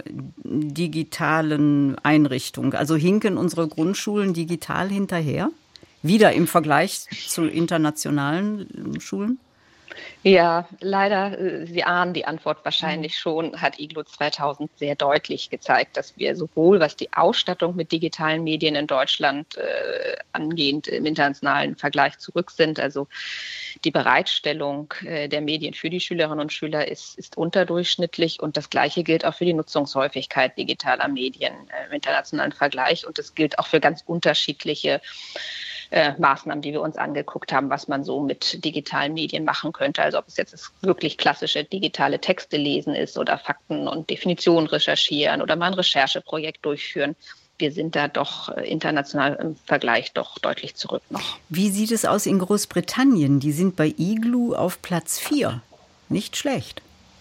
digitalen Einrichtung? Also hinken unsere Grundschulen digital hinterher? Wieder im Vergleich zu internationalen Schulen? Ja, leider, Sie ahnen die Antwort wahrscheinlich schon, hat I G L U zweitausend sehr deutlich gezeigt, dass wir sowohl was die Ausstattung mit digitalen Medien in Deutschland äh, angehend im internationalen Vergleich zurück sind. Also die Bereitstellung äh, der Medien für die Schülerinnen und Schüler ist, ist unterdurchschnittlich, und das Gleiche gilt auch für die Nutzungshäufigkeit digitaler Medien äh, im internationalen Vergleich, und das gilt auch für ganz unterschiedliche Äh, Maßnahmen, die wir uns angeguckt haben, was man so mit digitalen Medien machen könnte. Also ob es jetzt das wirklich klassische digitale Texte lesen ist oder Fakten und Definitionen recherchieren oder mal ein Rechercheprojekt durchführen. Wir sind da doch äh, international im Vergleich doch deutlich zurück noch. Wie sieht es aus in Großbritannien? Die sind bei I G L U auf Platz vier. Nicht schlecht.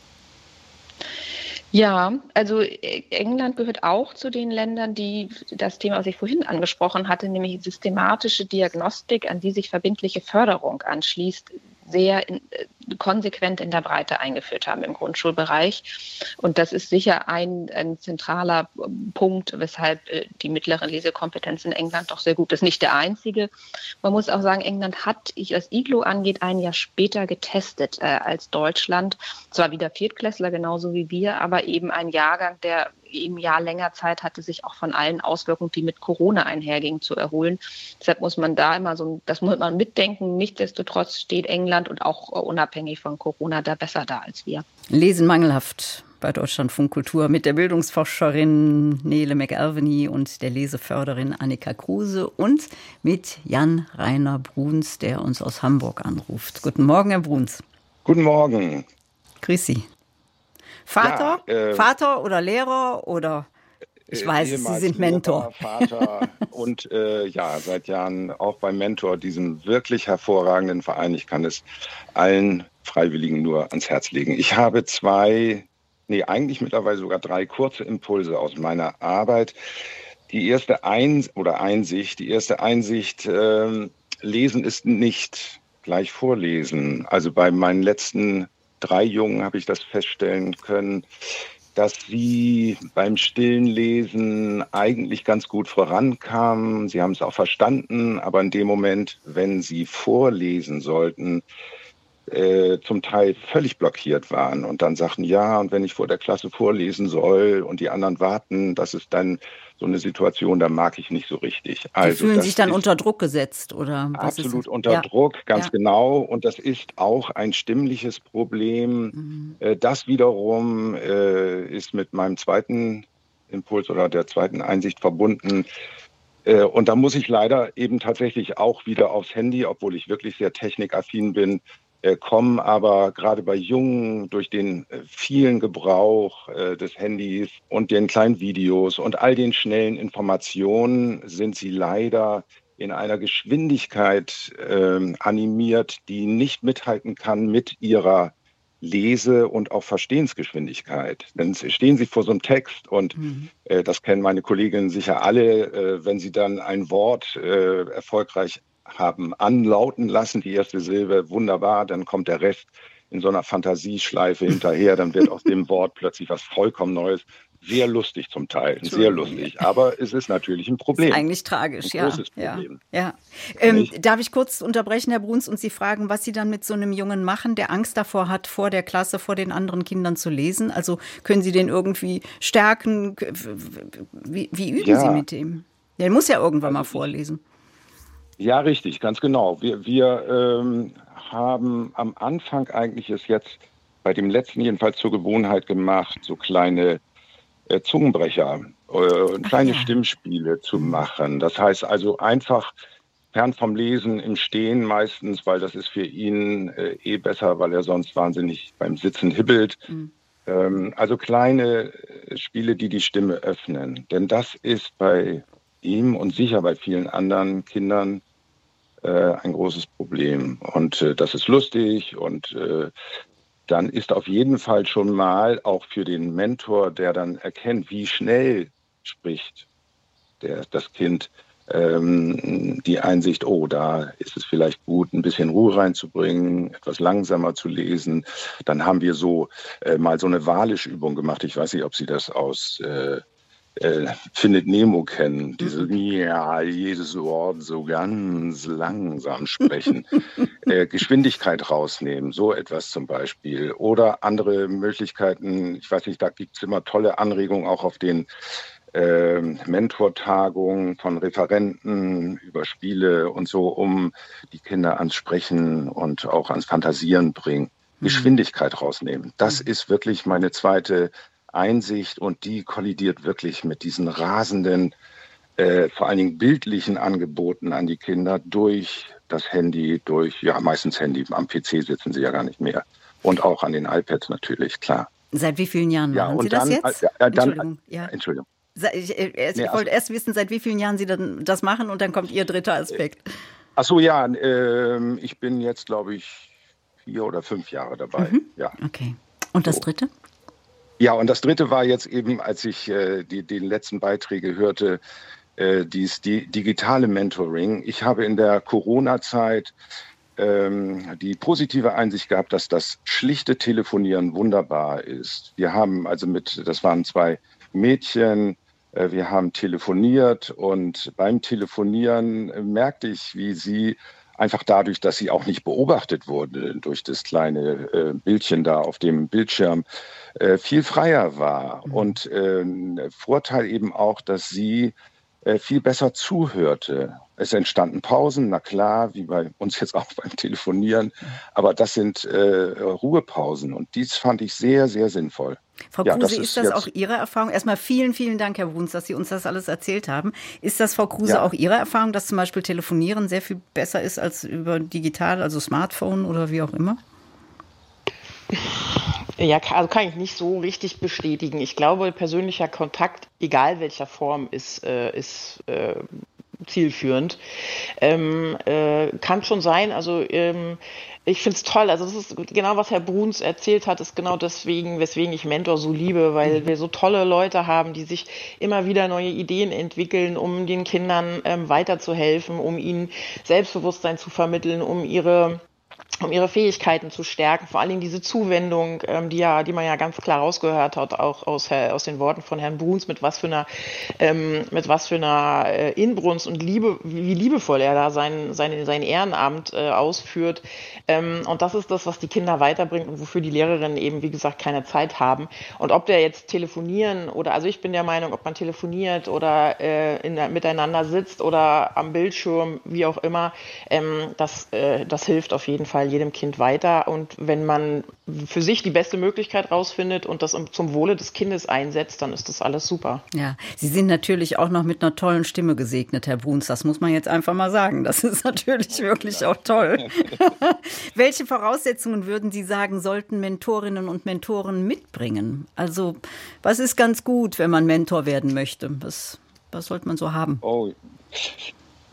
Ja, also England gehört auch zu den Ländern, die das Thema, was ich vorhin angesprochen hatte, nämlich systematische Diagnostik, an die sich verbindliche Förderung anschließt, sehr in, konsequent in der Breite eingeführt haben im Grundschulbereich. Und das ist sicher ein, ein zentraler Punkt, weshalb die mittlere Lesekompetenz in England doch sehr gut ist. Nicht der einzige. Man muss auch sagen, England hat, was I G L U angeht, ein Jahr später getestet äh, als Deutschland. Zwar wieder Viertklässler, genauso wie wir, aber eben ein Jahrgang, der im Jahr länger Zeit hatte, sich auch von allen Auswirkungen, die mit Corona einhergingen, zu erholen. Deshalb muss man da immer so, das muss man mitdenken. Nichtsdestotrotz steht England und auch unabhängig von Corona da besser da als wir. Lesen mangelhaft bei Deutschlandfunk Kultur mit der Bildungsforscherin Nele McAlvany und der Leseförderin Annika Kruse und mit Jan-Rainer Bruns, der uns aus Hamburg anruft. Guten Morgen, Herr Bruns. Guten Morgen. Grüß Sie. Vater, ja, äh, Vater oder Lehrer oder ich weiß, Sie sind Mentor. Lehrer, Vater und äh, ja, seit Jahren auch beim Mentor, diesem wirklich hervorragenden Verein. Ich kann es allen Freiwilligen nur ans Herz legen. Ich habe zwei, nee, eigentlich mittlerweile sogar drei kurze Impulse aus meiner Arbeit. Die erste Ein- oder Einsicht, die erste Einsicht, äh, Lesen ist nicht gleich Vorlesen. Also bei meinen letzten drei Jungen habe ich das feststellen können, dass sie beim stillen Lesen eigentlich ganz gut vorankamen. Sie haben es auch verstanden, aber in dem Moment, wenn sie vorlesen sollten, äh, zum Teil völlig blockiert waren und dann sagten, ja, und wenn ich vor der Klasse vorlesen soll und die anderen warten, das ist dann so eine Situation, da mag ich nicht so richtig. Also, die fühlen sich dann unter Druck gesetzt, oder? Was absolut ist unter ja. Druck, ganz ja. genau. Und das ist auch ein stimmliches Problem. Mhm. Das wiederum äh, ist mit meinem zweiten Impuls oder der zweiten Einsicht verbunden. Äh, und da muss ich leider eben tatsächlich auch wieder aufs Handy, obwohl ich wirklich sehr technikaffin bin, kommen, aber gerade bei Jungen durch den vielen Gebrauch äh, des Handys und den kleinen Videos und all den schnellen Informationen sind sie leider in einer Geschwindigkeit äh, animiert, die nicht mithalten kann mit ihrer Lese- und auch Verstehensgeschwindigkeit. Dann stehen Sie vor so einem Text und mhm. äh, das kennen meine Kolleginnen sicher alle, äh, wenn Sie dann ein Wort äh, erfolgreich haben anlauten lassen, die erste Silbe, wunderbar, dann kommt der Rest in so einer Fantasieschleife hinterher, dann wird aus dem Wort plötzlich was vollkommen Neues. Sehr lustig zum Teil, sehr lustig. Aber es ist natürlich ein Problem. Ist eigentlich tragisch, ein ja. großes Problem. Ja, ja. Ähm, darf ich kurz unterbrechen, Herr Bruns, und Sie fragen, was Sie dann mit so einem Jungen machen, der Angst davor hat, vor der Klasse, vor den anderen Kindern zu lesen? Also können Sie den irgendwie stärken? Wie, wie üben ja. Sie mit dem? Der muss ja irgendwann also mal vorlesen. Ja, richtig, ganz genau. Wir, wir ähm, haben am Anfang eigentlich es jetzt bei dem letzten jedenfalls zur Gewohnheit gemacht, so kleine Äh, Zungenbrecher, äh, kleine ja. Stimmspiele zu machen. Das heißt also einfach fern vom Lesen im Stehen meistens, weil das ist für ihn äh, eh besser, weil er sonst wahnsinnig beim Sitzen hibbelt. Mhm. Ähm, also kleine Spiele, die die Stimme öffnen. Denn das ist bei ihm und sicher bei vielen anderen Kindern äh, ein großes Problem. Und äh, das ist lustig und äh, dann ist auf jeden Fall schon mal auch für den Mentor, der dann erkennt, wie schnell spricht der, das Kind, ähm, die Einsicht, oh, da ist es vielleicht gut, ein bisschen Ruhe reinzubringen, etwas langsamer zu lesen. Dann haben wir so äh, mal so eine Walisch-Übung gemacht. Ich weiß nicht, ob Sie das aus äh, äh, Findet Nemo kennen. Diese, ja, jedes Wort so ganz langsam sprechen. äh, Geschwindigkeit rausnehmen, so etwas zum Beispiel. Oder andere Möglichkeiten, ich weiß nicht, da gibt es immer tolle Anregungen auch auf den äh, Mentortagungen von Referenten über Spiele und so, um die Kinder ans Sprechen und auch ans Fantasieren bringen. Mhm. Geschwindigkeit rausnehmen. Das mhm. ist wirklich meine zweite Einsicht und die kollidiert wirklich mit diesen rasenden, äh, vor allen Dingen bildlichen Angeboten an die Kinder durch das Handy, durch, ja meistens Handy, am P C sitzen sie ja gar nicht mehr und auch an den iPads natürlich, klar. Seit wie vielen Jahren machen ja, Sie das dann, jetzt? Äh, äh, dann, Entschuldigung. Ja. Entschuldigung. Ich, ich, ich nee, wollte also, erst wissen, seit wie vielen Jahren Sie dann das machen und dann kommt Ihr dritter Aspekt. Ach so, ja, äh, ich bin jetzt, glaube ich, vier oder fünf Jahre dabei. Mhm. Ja. Okay. Und das so. dritte? Ja, und das dritte war jetzt eben, als ich äh, die, die letzten Beiträge hörte, äh, dies, die digitale Mentoring. Ich habe in der Corona-Zeit ähm, die positive Einsicht gehabt, dass das schlichte Telefonieren wunderbar ist. Wir haben also mit, das waren zwei Mädchen, äh, wir haben telefoniert und beim Telefonieren äh, merkte ich, wie sie einfach dadurch, dass sie auch nicht beobachtet wurde durch das kleine äh, Bildchen da auf dem Bildschirm, äh, viel freier war. Mhm. Und äh, Vorteil eben auch, dass sie äh, viel besser zuhörte. Es entstanden Pausen, na klar, wie bei uns jetzt auch beim Telefonieren, mhm. aber das sind äh, Ruhepausen und dies fand ich sehr, sehr sinnvoll. Frau Kruse, ja, das ist, ist das auch Ihre Erfahrung? Erstmal vielen, vielen Dank, Herr Bruns, dass Sie uns das alles erzählt haben. Ist das, Frau Kruse, ja. auch Ihre Erfahrung, dass zum Beispiel Telefonieren sehr viel besser ist als über digital, also Smartphone oder wie auch immer? Ja, also kann ich nicht so richtig bestätigen. Ich glaube, persönlicher Kontakt, egal welcher Form, ist, äh, ist äh, zielführend. Ähm, äh, kann schon sein, also ähm, ich finde es toll, also das ist genau, was Herr Bruns erzählt hat, ist genau deswegen, weswegen ich Mentor so liebe, weil mhm. wir so tolle Leute haben, die sich immer wieder neue Ideen entwickeln, um den Kindern ähm, weiterzuhelfen, um ihnen Selbstbewusstsein zu vermitteln, um ihre um ihre Fähigkeiten zu stärken, vor allen Dingen diese Zuwendung, ähm, die ja, die man ja ganz klar rausgehört hat, auch aus, aus den Worten von Herrn Bruns, mit was für einer, ähm, mit was für einer äh, Inbrunst und Liebe, wie liebevoll er da sein, sein, sein Ehrenamt äh, ausführt. Ähm, und das ist das, was die Kinder weiterbringt und wofür die Lehrerinnen eben, wie gesagt, keine Zeit haben. Und ob der jetzt telefonieren oder, also ich bin der Meinung, ob man telefoniert oder äh, in, miteinander sitzt oder am Bildschirm, wie auch immer, ähm, das, äh, das hilft auf jeden Fall jedem Kind weiter. Und wenn man für sich die beste Möglichkeit rausfindet und das zum Wohle des Kindes einsetzt, dann ist das alles super. Ja, Sie sind natürlich auch noch mit einer tollen Stimme gesegnet, Herr Bruns. Das muss man jetzt einfach mal sagen. Das ist natürlich wirklich auch toll. Welche Voraussetzungen würden Sie sagen, sollten Mentorinnen und Mentoren mitbringen? Also, was ist ganz gut, wenn man Mentor werden möchte? Was, was sollte man so haben? Oh,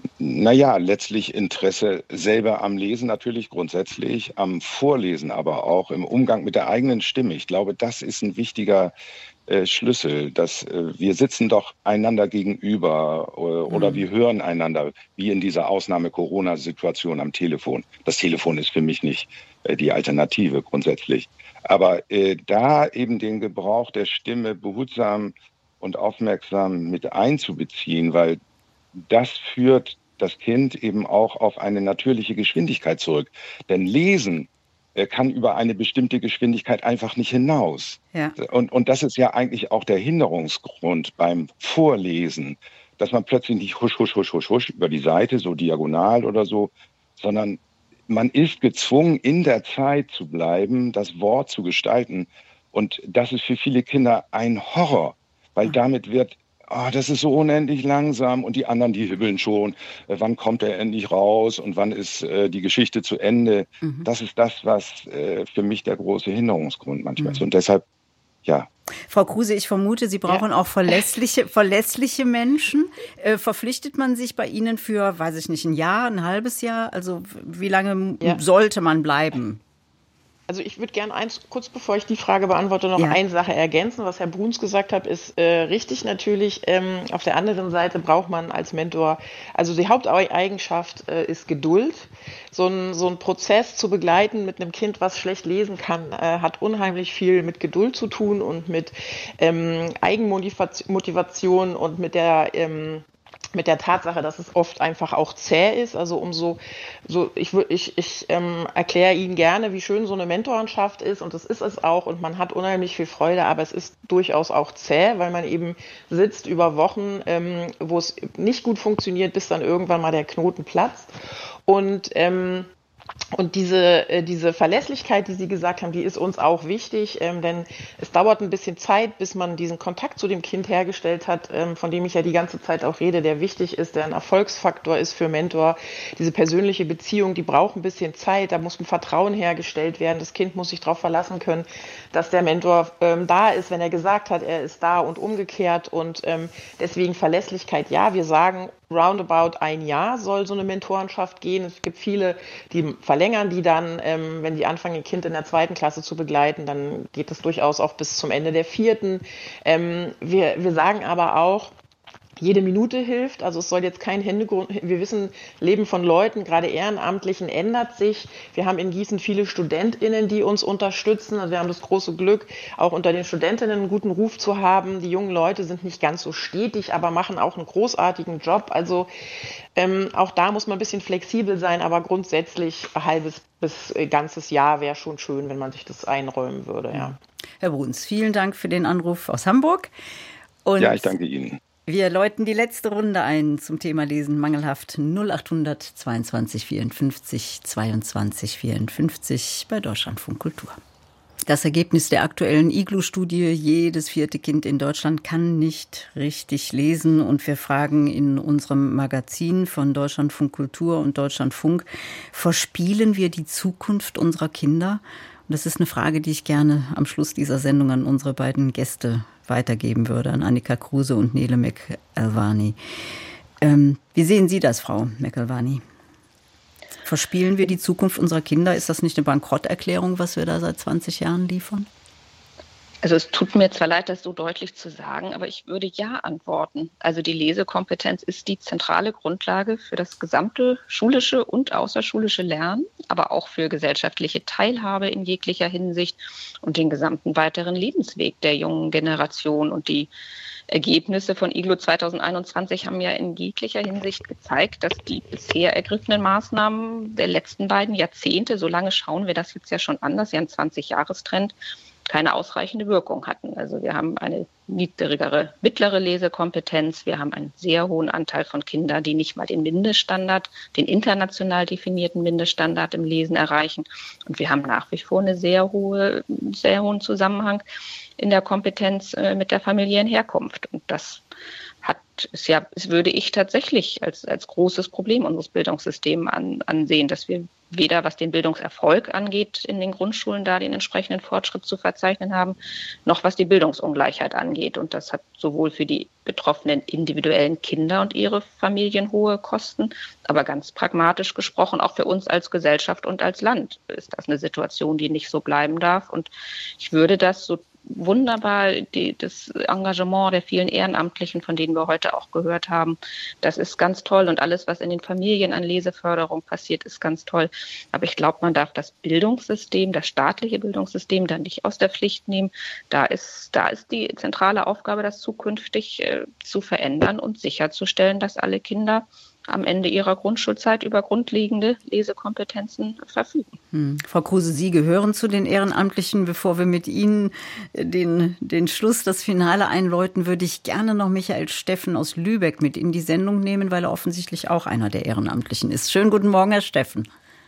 Naja, letztlich Interesse selber am Lesen natürlich grundsätzlich, am Vorlesen aber auch, im Umgang mit der eigenen Stimme. Ich glaube, das ist ein wichtiger äh, Schlüssel, dass äh, wir sitzen doch einander gegenüber äh, oder mhm. wir hören einander, wie in dieser Ausnahme-Corona-Situation am Telefon. Das Telefon ist für mich nicht äh, die Alternative grundsätzlich. Aber äh, da eben den Gebrauch der Stimme behutsam und aufmerksam mit einzubeziehen, weil das führt das Kind eben auch auf eine natürliche Geschwindigkeit zurück. Denn Lesen äh, kann über eine bestimmte Geschwindigkeit einfach nicht hinaus. Ja. Und, und das ist ja eigentlich auch der Hinderungsgrund beim Vorlesen, dass man plötzlich nicht husch, husch, husch, husch, husch über die Seite, so diagonal oder so, sondern man ist gezwungen, in der Zeit zu bleiben, das Wort zu gestalten. Und das ist für viele Kinder ein Horror, weil mhm. damit wird oh, das ist so unendlich langsam und die anderen, die hibbeln schon. Äh, wann kommt er endlich raus und wann ist äh, die Geschichte zu Ende? Mhm. Das ist das, was äh, für mich der große Hinderungsgrund manchmal mhm. ist. Und deshalb, ja. Frau Kruse, ich vermute, Sie brauchen ja. auch verlässliche, verlässliche Menschen. Äh, verpflichtet man sich bei Ihnen für, weiß ich nicht, ein Jahr, ein halbes Jahr? Also wie lange ja. sollte man bleiben? Also ich würde gerne eins, kurz bevor ich die Frage beantworte, noch ja. eine Sache ergänzen. Was Herr Bruns gesagt hat, ist äh, richtig natürlich. Ähm, auf der anderen Seite braucht man als Mentor, also die Haupteigenschaft äh, ist Geduld. So ein, so ein Prozess zu begleiten mit einem Kind, was schlecht lesen kann, äh, hat unheimlich viel mit Geduld zu tun und mit ähm, Eigenmotivation und mit der ähm, mit der Tatsache, dass es oft einfach auch zäh ist. Also umso, so ich ich ich ähm, erkläre Ihnen gerne, wie schön so eine Mentorenschaft ist und das ist es auch und man hat unheimlich viel Freude, aber es ist durchaus auch zäh, weil man eben sitzt über Wochen, ähm, wo es nicht gut funktioniert, bis dann irgendwann mal der Knoten platzt und ähm, Und diese, äh, diese Verlässlichkeit, die Sie gesagt haben, die ist uns auch wichtig, ähm, denn es dauert ein bisschen Zeit, bis man diesen Kontakt zu dem Kind hergestellt hat, ähm, von dem ich ja die ganze Zeit auch rede, der wichtig ist, der ein Erfolgsfaktor ist für Mentor. Diese persönliche Beziehung, die braucht ein bisschen Zeit, da muss ein Vertrauen hergestellt werden. Das Kind muss sich darauf verlassen können, dass der Mentor ähm, da ist, wenn er gesagt hat, er ist da und umgekehrt. Und ähm, deswegen Verlässlichkeit, ja, wir sagen, roundabout ein Jahr soll so eine Mentorenschaft gehen. Es gibt viele, die verlängern die dann, ähm, wenn die anfangen, ihr Kind in der zweiten Klasse zu begleiten, dann geht es durchaus auch bis zum Ende der vierten. Ähm, wir, wir sagen aber auch, jede Minute hilft, also es soll jetzt kein Händegrund, wir wissen, Leben von Leuten, gerade Ehrenamtlichen, ändert sich. Wir haben in Gießen viele StudentInnen, die uns unterstützen. Also wir haben das große Glück, auch unter den Studentinnen einen guten Ruf zu haben. Die jungen Leute sind nicht ganz so stetig, aber machen auch einen großartigen Job. Also ähm, auch da muss man ein bisschen flexibel sein, aber grundsätzlich ein halbes bis ganzes Jahr wäre schon schön, wenn man sich das einräumen würde. Ja. Herr Bruns, vielen Dank für den Anruf aus Hamburg. Und ja, ich danke Ihnen. Wir läuten die letzte Runde ein zum Thema Lesen mangelhaft. null acht hundert zweiundzwanzig vierundfünfzig zweiundzwanzig vierundfünfzig bei Deutschlandfunk Kultur. Das Ergebnis der aktuellen I G L U-Studie, jedes vierte Kind in Deutschland kann nicht richtig lesen. Und wir fragen in unserem Magazin von Deutschlandfunk Kultur und Deutschlandfunk, verspielen wir die Zukunft unserer Kinder? Und das ist eine Frage, die ich gerne am Schluss dieser Sendung an unsere beiden Gäste weitergeben würde, an Annika Kruse und Nele McElvany. Ähm, wie sehen Sie das, Frau McElvany? Verspielen wir die Zukunft unserer Kinder? Ist das nicht eine Bankrotterklärung, was wir da seit zwanzig Jahren liefern? Also es tut mir zwar leid, das so deutlich zu sagen, aber ich würde ja antworten. Also die Lesekompetenz ist die zentrale Grundlage für das gesamte schulische und außerschulische Lernen, aber auch für gesellschaftliche Teilhabe in jeglicher Hinsicht und den gesamten weiteren Lebensweg der jungen Generation. Und die Ergebnisse von I G L U zwanzig einundzwanzig haben ja in jeglicher Hinsicht gezeigt, dass die bisher ergriffenen Maßnahmen der letzten beiden Jahrzehnte, so lange schauen wir das jetzt ja schon an, das ist ja ein zwanzig-Jahres-Trend, keine ausreichende Wirkung hatten. Also wir haben eine niedrigere, mittlere Lesekompetenz. Wir haben einen sehr hohen Anteil von Kindern, die nicht mal den Mindeststandard, den international definierten Mindeststandard im Lesen erreichen. Und wir haben nach wie vor eine sehr hohe, sehr hohen Zusammenhang in der Kompetenz äh, mit der familiären Herkunft. Und das hat es ja, es würde ich tatsächlich als, als großes Problem unseres Bildungssystems an, ansehen, dass wir weder was den Bildungserfolg angeht in den Grundschulen da den entsprechenden Fortschritt zu verzeichnen haben, noch was die Bildungsungleichheit angeht. Und das hat sowohl für die betroffenen individuellen Kinder und ihre Familien hohe Kosten, aber ganz pragmatisch gesprochen, auch für uns als Gesellschaft und als Land ist das eine Situation, die nicht so bleiben darf. Und ich würde das so wunderbar, die, das Engagement der vielen Ehrenamtlichen, von denen wir heute auch gehört haben, das ist ganz toll. Und alles, was in den Familien an Leseförderung passiert, ist ganz toll. Aber ich glaube, man darf das Bildungssystem, das staatliche Bildungssystem dann nicht aus der Pflicht nehmen. Da ist, da ist die zentrale Aufgabe, das zukünftig äh, zu verändern und sicherzustellen, dass alle Kinder am Ende ihrer Grundschulzeit über grundlegende Lesekompetenzen verfügen. Hm. Frau Kruse, Sie gehören zu den Ehrenamtlichen. Bevor wir mit Ihnen den, den Schluss, das Finale einläuten, würde ich gerne noch Michael Steffen aus Lübeck mit in die Sendung nehmen, weil er offensichtlich auch einer der Ehrenamtlichen ist. Schönen guten Morgen, Herr Steffen.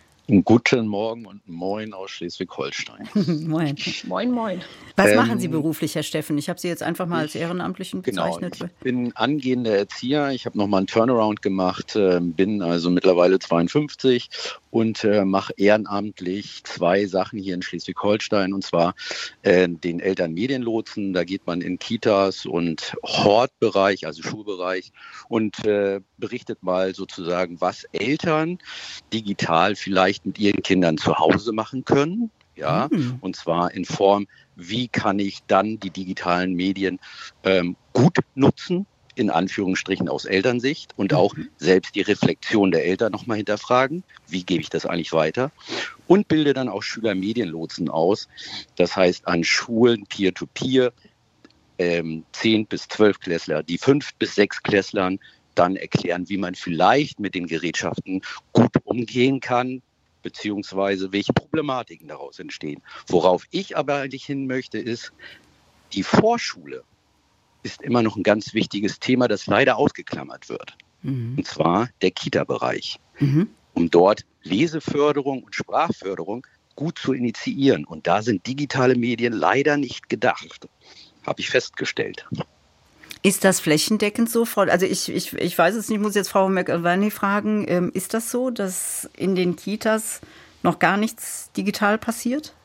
Guten Morgen und Moin aus Schleswig-Holstein. Moin. Moin, moin. Was Ähm, machen Sie beruflich, Herr Steffen? Ich habe Sie jetzt einfach mal als Ehrenamtlichen bezeichnet. Genau, ich bin angehender Erzieher. Ich habe nochmal einen Turnaround gemacht, äh, bin also mittlerweile zweiundfünfzig und äh, mache ehrenamtlich zwei Sachen hier in Schleswig-Holstein, und zwar äh, den Elternmedienlotsen. Da geht man in Kitas und Hortbereich, also Schulbereich, und äh, berichtet mal sozusagen, was Eltern digital vielleicht mit ihren Kindern zu Hause machen können. Ja, mhm. Und zwar in Form, wie kann ich dann die digitalen Medien ähm, gut nutzen, in Anführungsstrichen aus Elternsicht, und auch selbst die Reflexion der Eltern nochmal hinterfragen, wie gebe ich das eigentlich weiter, und bilde dann auch Schülermedienlotsen aus. Das heißt, an Schulen Peer-to-Peer, ähm, zehn bis zwölf Klässler, die fünf bis sechs Klässlern dann erklären, wie man vielleicht mit den Gerätschaften gut umgehen kann, beziehungsweise welche Problematiken daraus entstehen. Worauf ich aber eigentlich hin möchte, ist, die Vorschule ist immer noch ein ganz wichtiges Thema, das leider ausgeklammert wird. Mhm. Und zwar der Kita-Bereich. Mhm. Um dort Leseförderung und Sprachförderung gut zu initiieren. Und da sind digitale Medien leider nicht gedacht. Habe ich festgestellt. Ist das flächendeckend so, Frau? Also ich, ich, ich weiß es nicht, ich muss jetzt Frau McAvaney fragen. Ähm, ist das so, dass in den Kitas noch gar nichts digital passiert?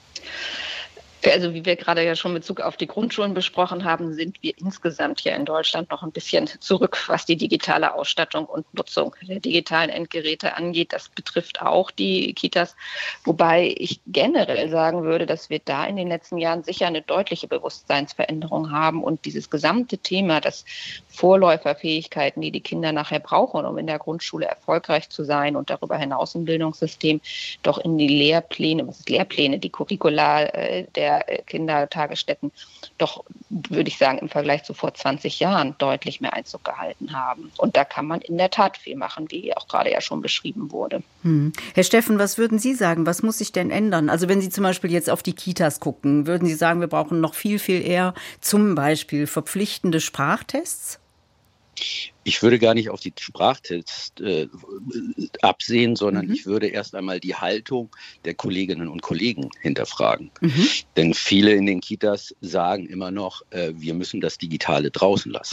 Also wie wir gerade ja schon in Bezug auf die Grundschulen besprochen haben, sind wir insgesamt hier in Deutschland noch ein bisschen zurück, was die digitale Ausstattung und Nutzung der digitalen Endgeräte angeht. Das betrifft auch die Kitas, wobei ich generell sagen würde, dass wir da in den letzten Jahren sicher eine deutliche Bewusstseinsveränderung haben und dieses gesamte Thema, das Vorläuferfähigkeiten, die die Kinder nachher brauchen, um in der Grundschule erfolgreich zu sein und darüber hinaus im Bildungssystem, doch in die Lehrpläne, was ist Lehrpläne, die Curricula äh, der Kindertagesstätten doch, würde ich sagen, im Vergleich zu vor zwanzig Jahren deutlich mehr Einzug gehalten haben. Und da kann man in der Tat viel machen, wie auch gerade ja schon beschrieben wurde. Hm. Herr Steffen, was würden Sie sagen? Was muss sich denn ändern? Also wenn Sie zum Beispiel jetzt auf die Kitas gucken, würden Sie sagen, wir brauchen noch viel, viel eher zum Beispiel verpflichtende Sprachtests? Ich würde gar nicht auf die Sprachtests äh, absehen, sondern mhm. ich würde erst einmal die Haltung der Kolleginnen und Kollegen hinterfragen. Mhm. Denn viele in den Kitas sagen immer noch, äh, wir müssen das Digitale draußen lassen.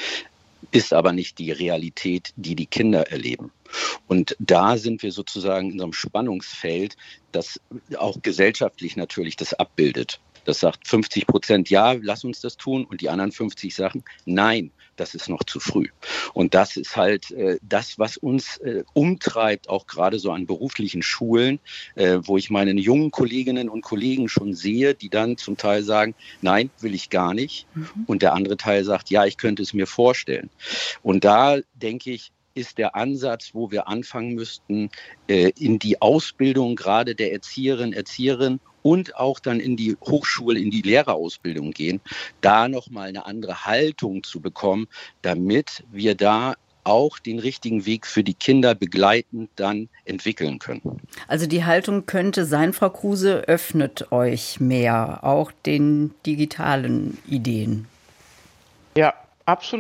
Ist aber nicht die Realität, die die Kinder erleben. Und da sind wir sozusagen in so einem Spannungsfeld, das auch gesellschaftlich natürlich das abbildet. Das sagt fünfzig Prozent, ja, lass uns das tun, und die anderen fünfzig sagen, nein, das ist noch zu früh. Und das ist halt äh, das, was uns äh, umtreibt, auch gerade so an beruflichen Schulen, äh, wo ich meine jungen Kolleginnen und Kollegen schon sehe, die dann zum Teil sagen, nein, will ich gar nicht. Mhm. Und der andere Teil sagt, ja, ich könnte es mir vorstellen. Und da denke ich, ist der Ansatz, wo wir anfangen müssten, äh, in die Ausbildung gerade der Erzieherinnen, Erzieherin und auch dann in die Hochschule, in die Lehrerausbildung gehen, da nochmal eine andere Haltung zu bekommen, damit wir da auch den richtigen Weg für die Kinder begleitend dann entwickeln können. Also die Haltung könnte sein, Frau Kruse, öffnet euch mehr, auch den digitalen Ideen. Ja, absolut.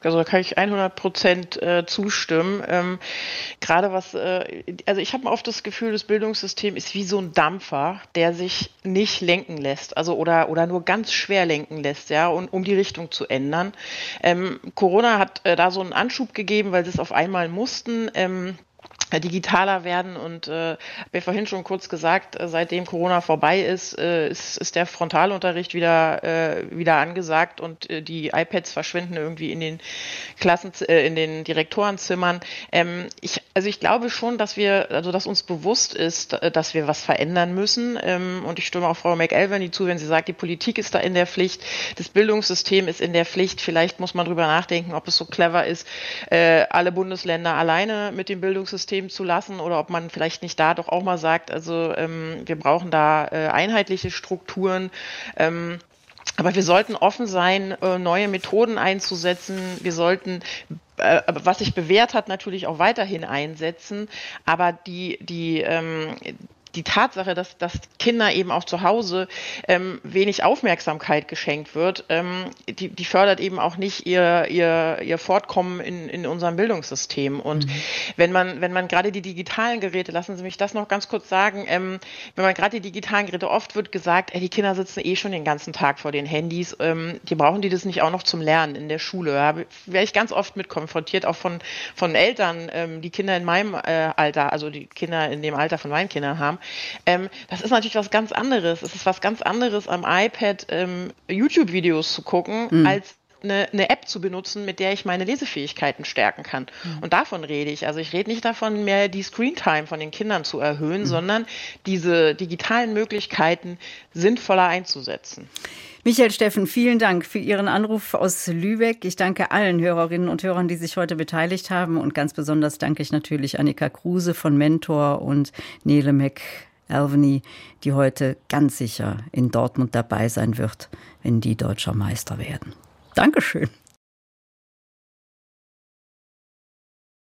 Also da kann ich hundert Prozent äh, zustimmen. Ähm, gerade was, äh, also ich habe oft das Gefühl, das Bildungssystem ist wie so ein Dampfer, der sich nicht lenken lässt, also oder oder nur ganz schwer lenken lässt, ja, und um die Richtung zu ändern. Ähm, Corona hat äh, da so einen Anschub gegeben, weil sie es auf einmal mussten. Ähm, digitaler werden und äh, habe ja vorhin schon kurz gesagt, äh, seitdem Corona vorbei ist, äh, ist, ist der Frontalunterricht wieder äh, wieder angesagt und äh, die iPads verschwinden irgendwie in den Klassen, äh, in den Direktorenzimmern. Ähm, ich, also ich glaube schon, dass wir, also dass uns bewusst ist, dass wir was verändern müssen. Ähm, und ich stimme auch Frau McElveny zu, wenn sie sagt, die Politik ist da in der Pflicht, das Bildungssystem ist in der Pflicht. Vielleicht muss man drüber nachdenken, ob es so clever ist, äh, alle Bundesländer alleine mit dem Bildungssystem zu lassen oder ob man vielleicht nicht da doch auch mal sagt, also ähm, wir brauchen da äh, einheitliche Strukturen. Ähm, aber wir sollten offen sein, äh, neue Methoden einzusetzen. Wir sollten, äh, was sich bewährt hat, natürlich auch weiterhin einsetzen. Aber die, die, ähm, die Tatsache, dass, dass Kinder eben auch zu Hause ähm, wenig Aufmerksamkeit geschenkt wird, ähm, die, die fördert eben auch nicht ihr, ihr, ihr Fortkommen in, in unserem Bildungssystem. Und mhm. wenn man, wenn man gerade die digitalen Geräte, lassen Sie mich das noch ganz kurz sagen, ähm, wenn man gerade die digitalen Geräte, oft wird gesagt, ey, die Kinder sitzen eh schon den ganzen Tag vor den Handys, ähm, die brauchen die das nicht auch noch zum Lernen in der Schule. Da wäre ich ganz oft mit konfrontiert, auch von, von Eltern, ähm, die Kinder in meinem äh, Alter, also die Kinder in dem Alter von meinen Kindern haben. Ähm, das ist natürlich was ganz anderes. Es ist was ganz anderes, am iPad ähm, YouTube-Videos zu gucken, mhm. als eine, eine App zu benutzen, mit der ich meine Lesefähigkeiten stärken kann. Mhm. Und davon rede ich. Also ich rede nicht davon, mehr die Screentime von den Kindern zu erhöhen, mhm. sondern diese digitalen Möglichkeiten sinnvoller einzusetzen. Michael Steffen, vielen Dank für Ihren Anruf aus Lübeck. Ich danke allen Hörerinnen und Hörern, die sich heute beteiligt haben. Und ganz besonders danke ich natürlich Annika Kruse von Mentor und Nele McElveny, die heute ganz sicher in Dortmund dabei sein wird, wenn die Deutscher Meister werden. Dankeschön.